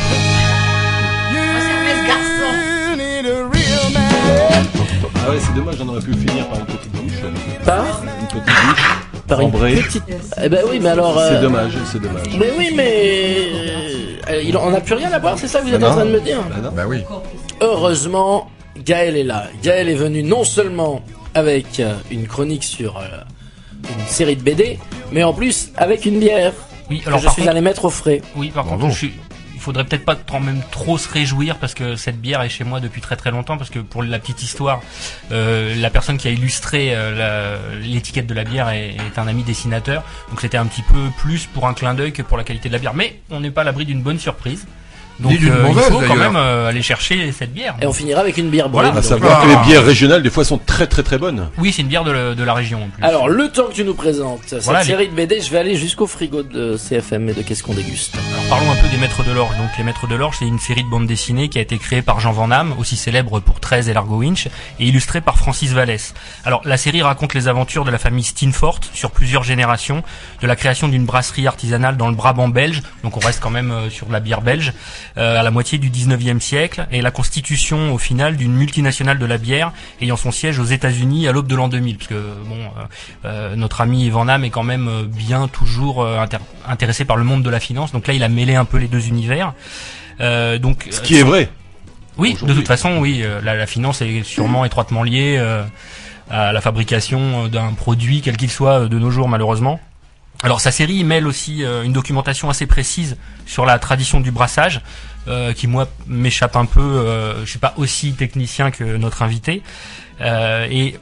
Ah ouais, c'est dommage, j'en aurais pu finir par une petite bouche. Par une petite bouche. Par une ambrée. petite. Eh ben oui, mais alors. C'est euh... dommage, c'est dommage. Mais oui, mais euh, il, on n'a plus rien à boire, c'est ça que vous êtes bah en train de me dire? Bah, bah oui. Heureusement, Gaël est là. Gaël est venu non seulement avec une chronique sur euh, une série de B D, mais en plus avec une bière. Oui, alors que je par suis contre, allé mettre au frais. Oui, par Bravo. contre, je suis, il faudrait peut-être pas quand même trop se réjouir parce que cette bière est chez moi depuis très très longtemps parce que pour la petite histoire, euh, la personne qui a illustré euh, la, l'étiquette de la bière est, est un ami dessinateur, donc c'était un petit peu plus pour un clin d'œil que pour la qualité de la bière. Mais on n'est pas à l'abri d'une bonne surprise. Donc Ni d'une euh, il mauvaise, faut quand d'ailleurs. même euh, aller chercher cette bière. Et on finira avec une bière Voilà. brune. À donc. savoir Ah. que les bières régionales, des fois, sont très très très bonnes. Oui, c'est une bière de, la- de la région en plus. Alors, le temps que tu nous présentes cette Voilà, les- série de B D, je vais aller jusqu'au frigo de C F M et de Qu'est-ce qu'on déguste. Alors parlons un peu des Maîtres de l'Orge. Donc les Maîtres de l'Orge, c'est une série de bandes dessinées qui a été créée par Jean Van Damme, aussi célèbre pour treize et Largo Winch, et illustrée par Francis Vallès. Alors la série raconte les aventures de la famille Steenfort sur plusieurs générations, de la création d'une brasserie artisanale dans le Brabant belge, donc on reste quand même euh, sur de la bière belge, euh, à la moitié du dix-neuvième siècle, et la constitution au final d'une multinationale de la bière ayant son siège aux États-Unis à l'aube de l'an deux mille, parce que bon, euh, euh, notre ami Van Damme est quand même euh, bien toujours euh, inter- intéressé par le monde de la finance, donc là il a mêlé un peu les deux univers. Euh, donc Ce qui est vrai. oui, de Aujourd'hui. toute façon, oui, euh, la, la finance est sûrement étroitement liée euh, à la fabrication euh, d'un produit, quel qu'il soit, euh, de nos jours, malheureusement. Alors, sa série mêle aussi euh, une documentation assez précise sur la tradition du brassage, euh, qui, moi, m'échappe un peu. Euh, je suis pas aussi technicien que notre invité. Euh, et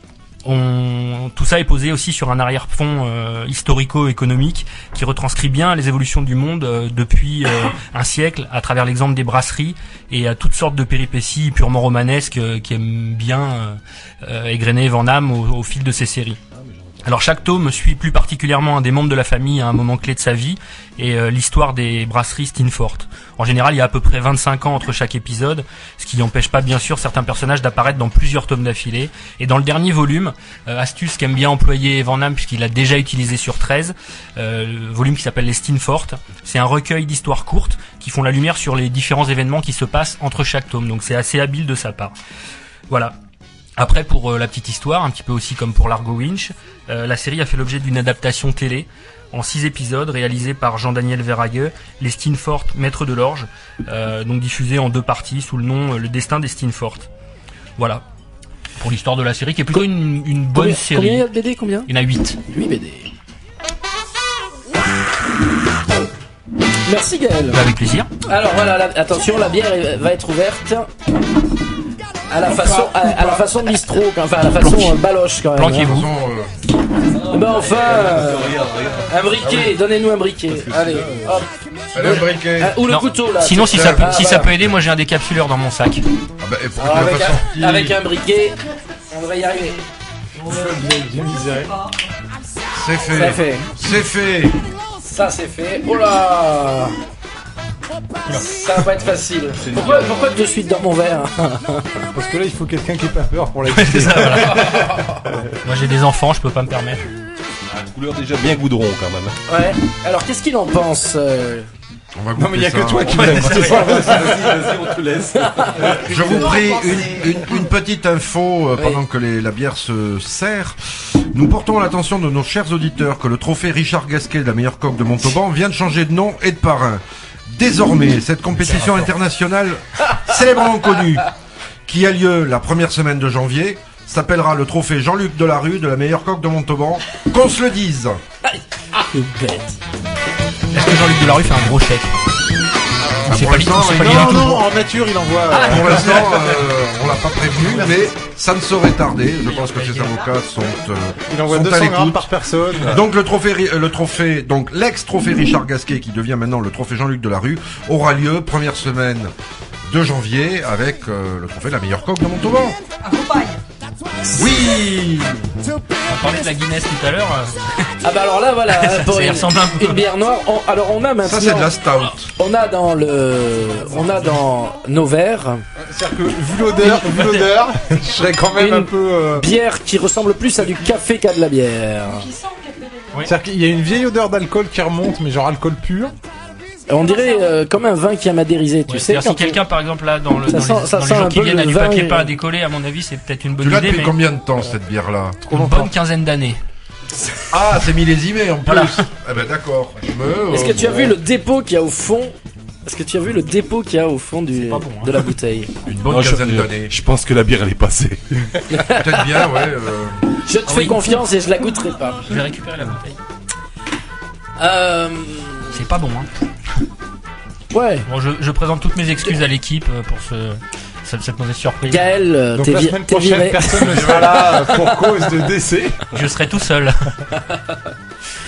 on, tout ça est posé aussi sur un arrière-fond euh, historico-économique qui retranscrit bien les évolutions du monde euh, depuis euh, un siècle à travers l'exemple des brasseries et à toutes sortes de péripéties purement romanesques euh, qui aiment bien euh, euh, égrener Van Damme au, au fil de ses séries. Alors chaque tome suit plus particulièrement un des membres de la famille à un moment clé de sa vie et euh, l'histoire des brasseries Steenfort. En général, il y a à peu près vingt-cinq ans entre chaque épisode, ce qui n'empêche pas bien sûr certains personnages d'apparaître dans plusieurs tomes d'affilée. Et dans le dernier volume, euh, astuce qu'aime bien employer Van Damme puisqu'il l'a déjà utilisé sur treize, euh, le volume qui s'appelle les Steenfort, c'est un recueil d'histoires courtes qui font la lumière sur les différents événements qui se passent entre chaque tome. Donc c'est assez habile de sa part. Voilà. Après, pour euh, la petite histoire, un petit peu aussi comme pour Largo Winch, euh, la série a fait l'objet d'une adaptation télé en six épisodes réalisés par Jean-Daniel Verhaeghe, les Steenfort Maîtres de l'Orge, euh, donc diffusés en deux parties sous le nom euh, Le Destin des Steenfort. Voilà. Pour l'histoire de la série, qui est plutôt une, une bonne Combien, série. combien il y a de B D, combien? Il y en a huit. huit B D. Merci Gaël. Bah, avec plaisir. Alors voilà, la- attention, la bière est- va être ouverte. À la façon, à, à la façon bistrot, enfin à la façon euh, baloche quand même. Planquez-vous. Hein. Ben enfin, euh, un briquet, donnez-nous un briquet. Allez, hop. Allez, un briquet. Ah, ou le Non. couteau là. Sinon, si ça, peut, Ah, si voilà. ça peut aider, moi j'ai un décapsuleur dans mon sac. Ah bah, et pour Alors, qu'il avec, l'a pas sorti. un, avec un briquet, on devrait y arriver. C'est fait. C'est fait. C'est fait. Ça c'est fait. Oh là, ça va pas être facile. Pourquoi, pourquoi de suite dans mon verre? Parce que là, il faut quelqu'un qui ait pas peur pour la C'est ça, voilà. Moi j'ai des enfants, je peux pas me permettre. Une couleur déjà bien goudron quand même. Ouais. Alors qu'est-ce qu'il en pense euh... On va Non, mais il y a goûter que ça. toi qui Ouais, m'aimes. ouais, ouais. Vas-y, on te laisse. Je vous prie une, une, une petite info euh, Oui. pendant que les- la bière se sert. Nous portons à l'attention de nos chers auditeurs que le trophée Richard Gasquet de la meilleure coque de Montauban vient de changer de nom et de parrain. Désormais, cette compétition internationale célèbrement connue, qui a lieu la première semaine de janvier, s'appellera le trophée Jean-Luc Delarue de la meilleure coque de Montauban. Qu'on se le dise. Est-ce que Jean-Luc Delarue fait un gros chèque? Ah, C'est pour pas li- l'instant, c'est pas non, lié du Non, tout. non, en nature, il envoie. euh, Pour l'instant, euh, on l'a pas prévenu, mais ça ne saurait tarder. Je pense que ces avocats sont, euh, Il envoie sont deux à cents grammes l'écoute. par personne. Donc le trophée, ri- euh, le trophée, donc l'ex-trophée Richard Gasquet, qui devient maintenant le trophée Jean-Luc Delarue, aura lieu première semaine de janvier avec euh, le trophée de la meilleure coque de Montauban. Oui. On parlait de la Guinness tout à l'heure. euh, Ah bah alors là voilà, Ça- pour ça y une, ressemble un peu. une bière noire. On- alors on a maintenant. Ça c'est de la stout. On a dans le, on a dans nos verres C'est-à-dire que, vu l'odeur, vu l'odeur, je serais quand même Une- un peu. euh, bière qui ressemble plus à du café qu'à de la bière. C'est-à-dire qu'il y a une vieille odeur d'alcool qui remonte, mais genre alcool pur. On dirait euh, comme un vin qui a madérisé, tu Ouais, sais. c'est-à-dire si quand quelqu'un par exemple là dans, le, Ça dans sent- les, ça dans les sent gens un qui peu viennent le à du vin papier et- peint à décoller, à mon avis c'est peut-être une bonne Tu l'as idée, depuis mais combien de temps cette bière-là? une bonne quinzaine d'années. Ah, c'est millésimé en plus. Voilà. Eh ben d'accord. Je me- Est-ce que tu as bon. vu le dépôt qu'il y a au fond? Est-ce que tu as vu le dépôt qu'il y a au fond du, pas bon, hein. de la bouteille? Une bonne Non, je, quinzaine d'années. je pense que la bière elle est passée. Peut-être bien, ouais. euh, Je te Ah fais oui. confiance et je la goûterai pas. Je vais récupérer la bouteille. Euh, C'est pas bon hein. ouais. Bon, je, je présente toutes mes excuses à l'équipe euh, pour ce, cette, cette mauvaise surprise. Gaël, euh, Donc t'es la vi- semaine t'es prochaine, viré. personne ne sera là pour cause de décès. Je serai tout seul.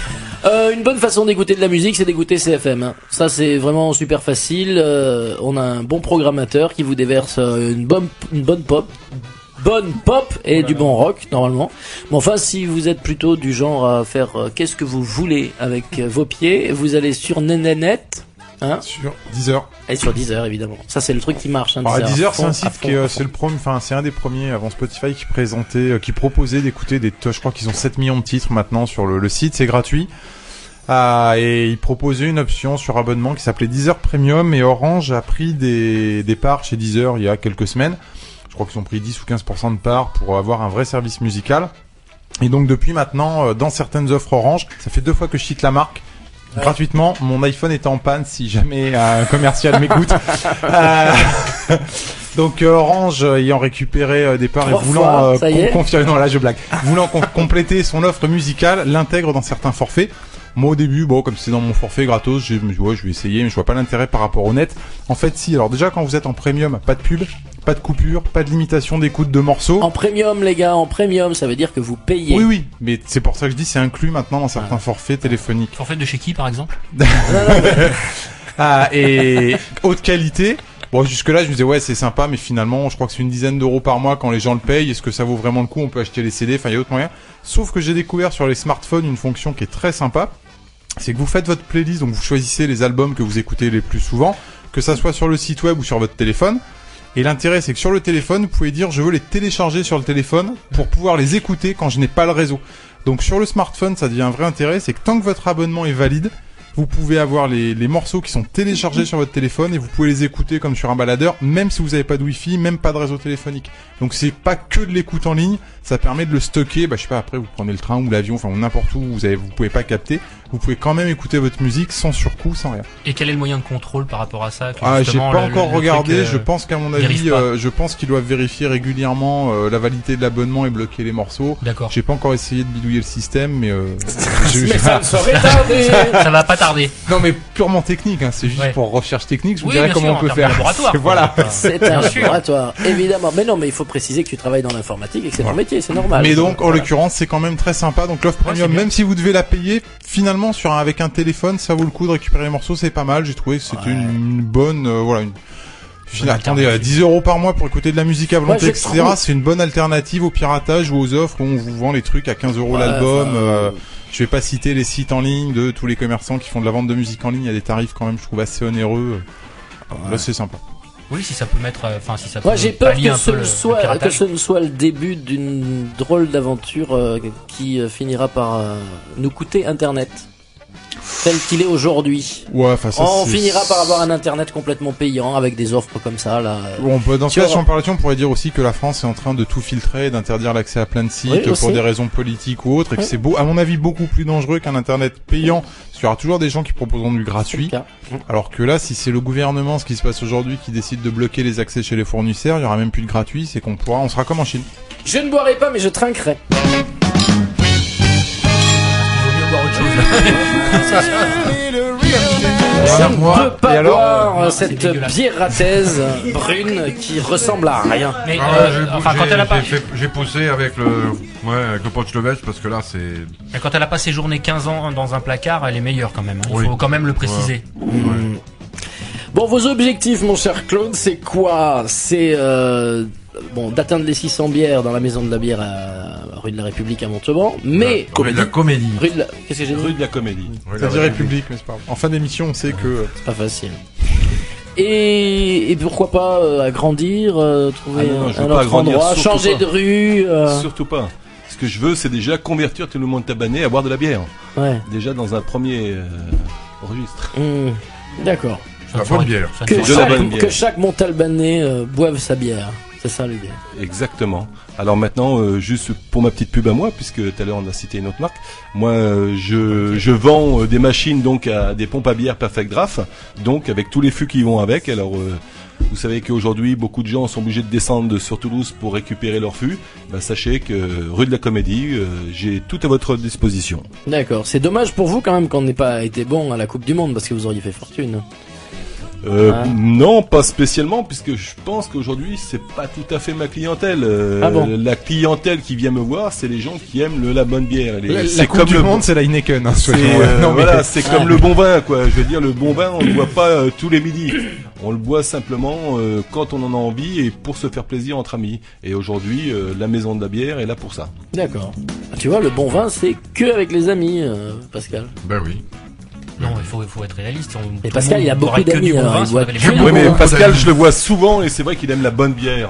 Euh, une bonne façon d'écouter de la musique, c'est d'écouter C F M. Hein. Ça, c'est vraiment super facile. Euh, on a un bon programmateur qui vous déverse une bonne, une bonne pop. Bonne pop et voilà. Du bon rock normalement. Mais enfin, si vous êtes plutôt du genre à faire euh, qu'est-ce que vous voulez avec euh, vos pieds, vous allez sur Nenenet, hein, sur Deezer et sur Deezer évidemment. Ça c'est le truc qui marche. Hein, Alors, Deezer, Deezer, fond, c'est un site qui est, c'est le premier, enfin c'est un des premiers avant Spotify qui présentait, euh, qui proposait d'écouter des, je crois qu'ils ont sept millions de titres maintenant sur le, le site, c'est gratuit. Ah, et ils proposaient une option sur abonnement qui s'appelait Deezer Premium et Orange a pris des, des parts chez Deezer il y a quelques semaines. Je crois qu'ils ont pris dix ou quinze pour cent de part pour avoir un vrai service musical. Et donc depuis maintenant, dans certaines offres Orange, ça fait deux fois que je cite la marque. Ouais. Gratuitement, mon iPhone est en panne si jamais un commercial m'écoute. euh, donc euh, Orange ayant récupéré euh, des parts Trois et voulant euh, con- confirmer, non là je blague, voulant com- compléter son offre musicale, l'intègre dans certains forfaits. Moi au début, bon comme c'est dans mon forfait gratos, je me dis ouais je vais essayer, mais je vois pas l'intérêt par rapport au net. En fait si, alors déjà quand vous êtes en premium, pas de pub, pas de coupure, pas de limitation d'écoute de morceaux. En premium les gars, en premium ça veut dire que vous payez. Oui oui, mais c'est pour ça que je dis c'est inclus maintenant dans certains ah. forfaits téléphoniques. Forfait de chez qui par exemple? Ah et haute qualité. Bon jusque là je me disais ouais c'est sympa, mais finalement je crois que c'est une dizaine d'euros par mois quand les gens le payent. Est-ce que ça vaut vraiment le coup? On peut acheter les C D, enfin il y a d'autres moyens. Sauf que j'ai découvert sur les smartphones une fonction qui est très sympa. C'est que vous faites votre playlist, donc vous choisissez les albums que vous écoutez les plus souvent, que ça soit sur le site web ou sur votre téléphone. Et l'intérêt, c'est que sur le téléphone, vous pouvez dire je veux les télécharger sur le téléphone pour pouvoir les écouter quand je n'ai pas le réseau. Donc sur le smartphone, ça devient un vrai intérêt, c'est que tant que votre abonnement est valide, vous pouvez avoir les, les morceaux qui sont téléchargés sur votre téléphone et vous pouvez les écouter comme sur un baladeur, même si vous n'avez pas de Wi-Fi, même pas de réseau téléphonique. Donc c'est pas que de l'écoute en ligne, ça permet de le stocker. Bah je sais pas, après vous prenez le train ou l'avion, enfin n'importe où vous avez, vous pouvez pas capter. Vous pouvez quand même écouter votre musique sans surcoût, sans rien. Et quel est le moyen de contrôle par rapport à ça? Ah, j'ai pas le, encore le, regardé. Le truc, euh, je pense qu'à mon avis, euh, je pense qu'ils doivent vérifier régulièrement euh, la validité de l'abonnement et bloquer les morceaux. D'accord. J'ai pas encore essayé de bidouiller le système, mais, euh, mais ça ne saurait tarder. Ça va pas tarder. Non, mais purement technique. Hein, c'est juste ouais. pour recherche technique. Je vous oui, dirais comment sûr, on peut faire. Laboratoire. Voilà. C'est un laboratoire, évidemment. Mais non, mais il faut préciser que tu travailles dans l'informatique et que c'est ton métier, c'est normal. Mais donc, en voilà. l'occurrence, c'est quand même très sympa. Donc l'offre premium, ouais, même si vous devez la payer, finalement sur un, avec un téléphone, ça vaut le coup de récupérer les morceaux, c'est pas mal. J'ai trouvé que c'était ouais. une, une bonne, euh, voilà, une. Une attendez, à dix euros par mois pour écouter de la musique à volonté, ouais, et cetera. Trouve... C'est une bonne alternative au piratage ou aux offres où on vous vend les trucs à quinze euros ouais, l'album. Euh, je vais pas citer les sites en ligne de tous les commerçants qui font de la vente de musique en ligne. Il y a des tarifs quand même, je trouve assez onéreux. Ouais. Là, c'est sympa. Oui, si ça peut mettre, enfin, si ça peut. Moi, j'ai peur que ce, le, soit, le que ce ne soit le début d'une drôle d'aventure euh, qui euh, finira par euh, nous coûter Internet. Tel qu'il est aujourd'hui. Ouais, enfin ça. On c'est... finira par avoir un internet complètement payant avec des offres comme ça là. Bon, bah, dans ce cas, si on parlait, on pourrait dire aussi que la France est en train de tout filtrer, d'interdire l'accès à plein de sites oui, pour des raisons politiques ou autres, et que oui. c'est beau, à mon avis, beaucoup plus dangereux qu'un internet payant. Parce qu'il y aura toujours des gens qui proposeront du gratuit. Alors que là, si c'est le gouvernement, ce qui se passe aujourd'hui, qui décide de bloquer les accès chez les fournisseurs, il y aura même plus de gratuit, c'est qu'on pourra, on sera comme en Chine. Je ne boirai pas, mais je trinquerai. On ne peut pas boire cette bière rattaise brune qui ressemble à rien. Mais ah, euh, j'ai, enfin, quand j'ai, elle a pas... j'ai, fait, j'ai poussé avec le, ouais, avec le Pochlevetsch parce que là c'est. Mais quand elle a pas séjourné quinze ans dans un placard, elle est meilleure quand même. Il oui. faut quand même le préciser. Ouais. Mmh. Bon, vos objectifs, mon cher Claude, c'est quoi? C'est euh, bon d'atteindre les six cents bières dans la maison de la bière à rue de la République à Montauban, mais rue de la Comédie. Rue de la... Qu'est-ce que j'ai dit? Rue de la Comédie. Ça dit République, mais c'est pas. En fin d'émission, on sait que c'est pas facile. Et, et pourquoi pas euh, agrandir, euh, trouver ah non, non, un autre agrandir, endroit, changer pas. de rue. Euh... Surtout pas. Ce que je veux, c'est déjà convertir tout le monde tabané à boire de la bière. Ouais. Déjà dans un premier euh, registre. Mmh. D'accord. La bonne bière. Que, chaque, bonne bière. que chaque Montalbanais euh, boive sa bière. C'est ça l'idée. Exactement. Alors maintenant, euh, juste pour ma petite pub à moi, puisque tout à l'heure on a cité une autre marque, moi euh, je, je vends euh, des machines donc à des pompes à bière Perfect Draft, donc avec tous les fûts qui vont avec. Alors euh, vous savez qu'aujourd'hui beaucoup de gens sont obligés de descendre sur Toulouse pour récupérer leurs fûts. Ben, sachez que rue de la Comédie, euh, j'ai tout à votre disposition. D'accord. C'est dommage pour vous quand même qu'on n'ait pas été bon à la Coupe du Monde parce que vous auriez fait fortune. Euh, Ah. Non, pas spécialement, puisque je pense qu'aujourd'hui c'est pas tout à fait ma clientèle. Euh, Ah bon. La clientèle qui vient me voir, c'est les gens qui aiment le, la bonne bière. Les- La, la c'est coupe comme du le monde, c'est la Heineken. Hein, c'est, soyons- euh, non, mais- voilà, c'est Ah. comme le bon vin, quoi. Je veux dire, le bon vin, on le boit pas euh, tous les midis. On le boit simplement euh, quand on en a envie et pour se faire plaisir entre amis. Et aujourd'hui, euh, la maison de la bière est là pour ça. D'accord. Ah, tu vois, le bon vin, c'est que avec les amis, euh, Pascal. Ben oui. Non, il faut, il faut être réaliste. On- tout Et le Pascal, monde il a beaucoup boirait que d'amis, du bon alors, vin il si on boit avait les que moyens. du Oui, mais bon Pascal, je le vois souvent et c'est vrai qu'il aime la bonne bière.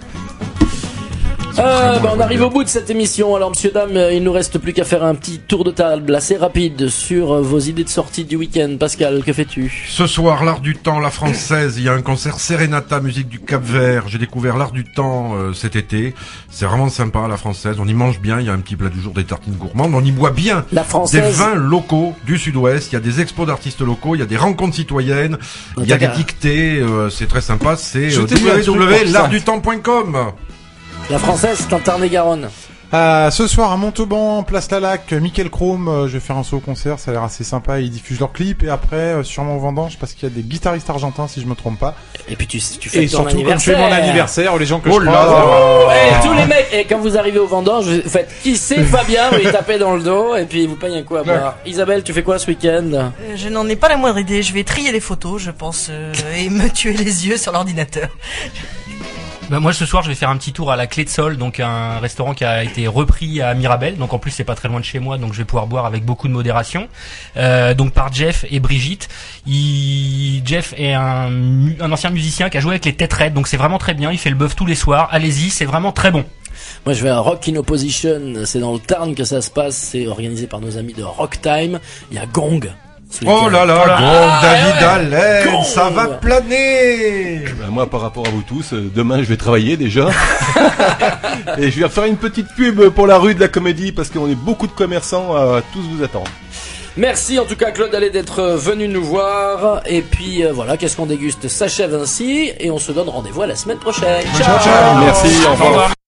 Euh, bah, on arrive au bout de cette émission. Alors, monsieur, dame, euh, il nous reste plus qu'à faire un petit tour de table assez rapide sur euh, vos idées de sortie du week-end. Pascal, que fais-tu? Ce soir, l'Art du Temps, la Française, il y a un concert Serenata, musique du Cap-Vert. J'ai découvert l'Art du Temps euh, cet été. C'est vraiment sympa, la Française. On y mange bien, il y a un petit plat du jour, des tartines gourmandes. On y boit bien La des Française. vins locaux du Sud-Ouest. Il y a des expos d'artistes locaux, il y a des rencontres citoyennes, il y a des D'accord. dictées. euh, c'est très sympa. C'est Je euh, t'ai dit un w truc w w pour point ça. l'art du temps point com. La Française, c'est en Tarn-et-Garonne. Euh, ce soir à Montauban, place Lalac, Michael Chrome, euh, je vais faire un saut au concert, ça a l'air assez sympa, ils diffusent leurs clips et après euh, sûrement au vendange parce qu'il y a des guitaristes argentins si je me trompe pas. Et puis tu, tu fais Et ton surtout comme je fais anniversaire. mon anniversaire, les gens que Oh je là croise. là. euh, Eh, tous les mecs, et quand vous arrivez au vendange, vous faites qui c'est Fabien, vous lui tapez dans le dos et puis vous payez un coup à boire. Isabelle, tu fais quoi ce week-end? Euh, Je n'en ai pas la moindre idée. Je vais trier les photos, je pense, euh, et me tuer les yeux sur l'ordinateur. Bah, moi ce soir je vais faire un petit tour à la Clé de Sol, donc un restaurant qui a été repris à Mirabel, donc en plus c'est pas très loin de chez moi, donc je vais pouvoir boire avec beaucoup de modération. Euh, donc par Jeff et Brigitte. Il... Jeff est un, mu- un ancien musicien qui a joué avec les Têtes Raides, donc c'est vraiment très bien, il fait le bœuf tous les soirs, allez-y, c'est vraiment très bon. Moi, je vais à Rock in Opposition. C'est dans le Tarn que ça se passe. C'est organisé par nos amis de Rock Time. Il y a Gong. ce Oh week-end. là là, Ah, Gong, David ouais. Allen, Gong. ça va planer. Ben, moi, par rapport à vous tous, euh, demain je vais travailler déjà. Et je vais faire une petite pub pour la rue de la Comédie parce qu'on est beaucoup de commerçants à tous vous attendre. Merci en tout cas Claude Allais d'être venu nous voir. Et puis euh, voilà, qu'est-ce qu'on déguste s'achève ainsi. Et on se donne rendez-vous à la semaine prochaine. Ciao, Merci, au revoir.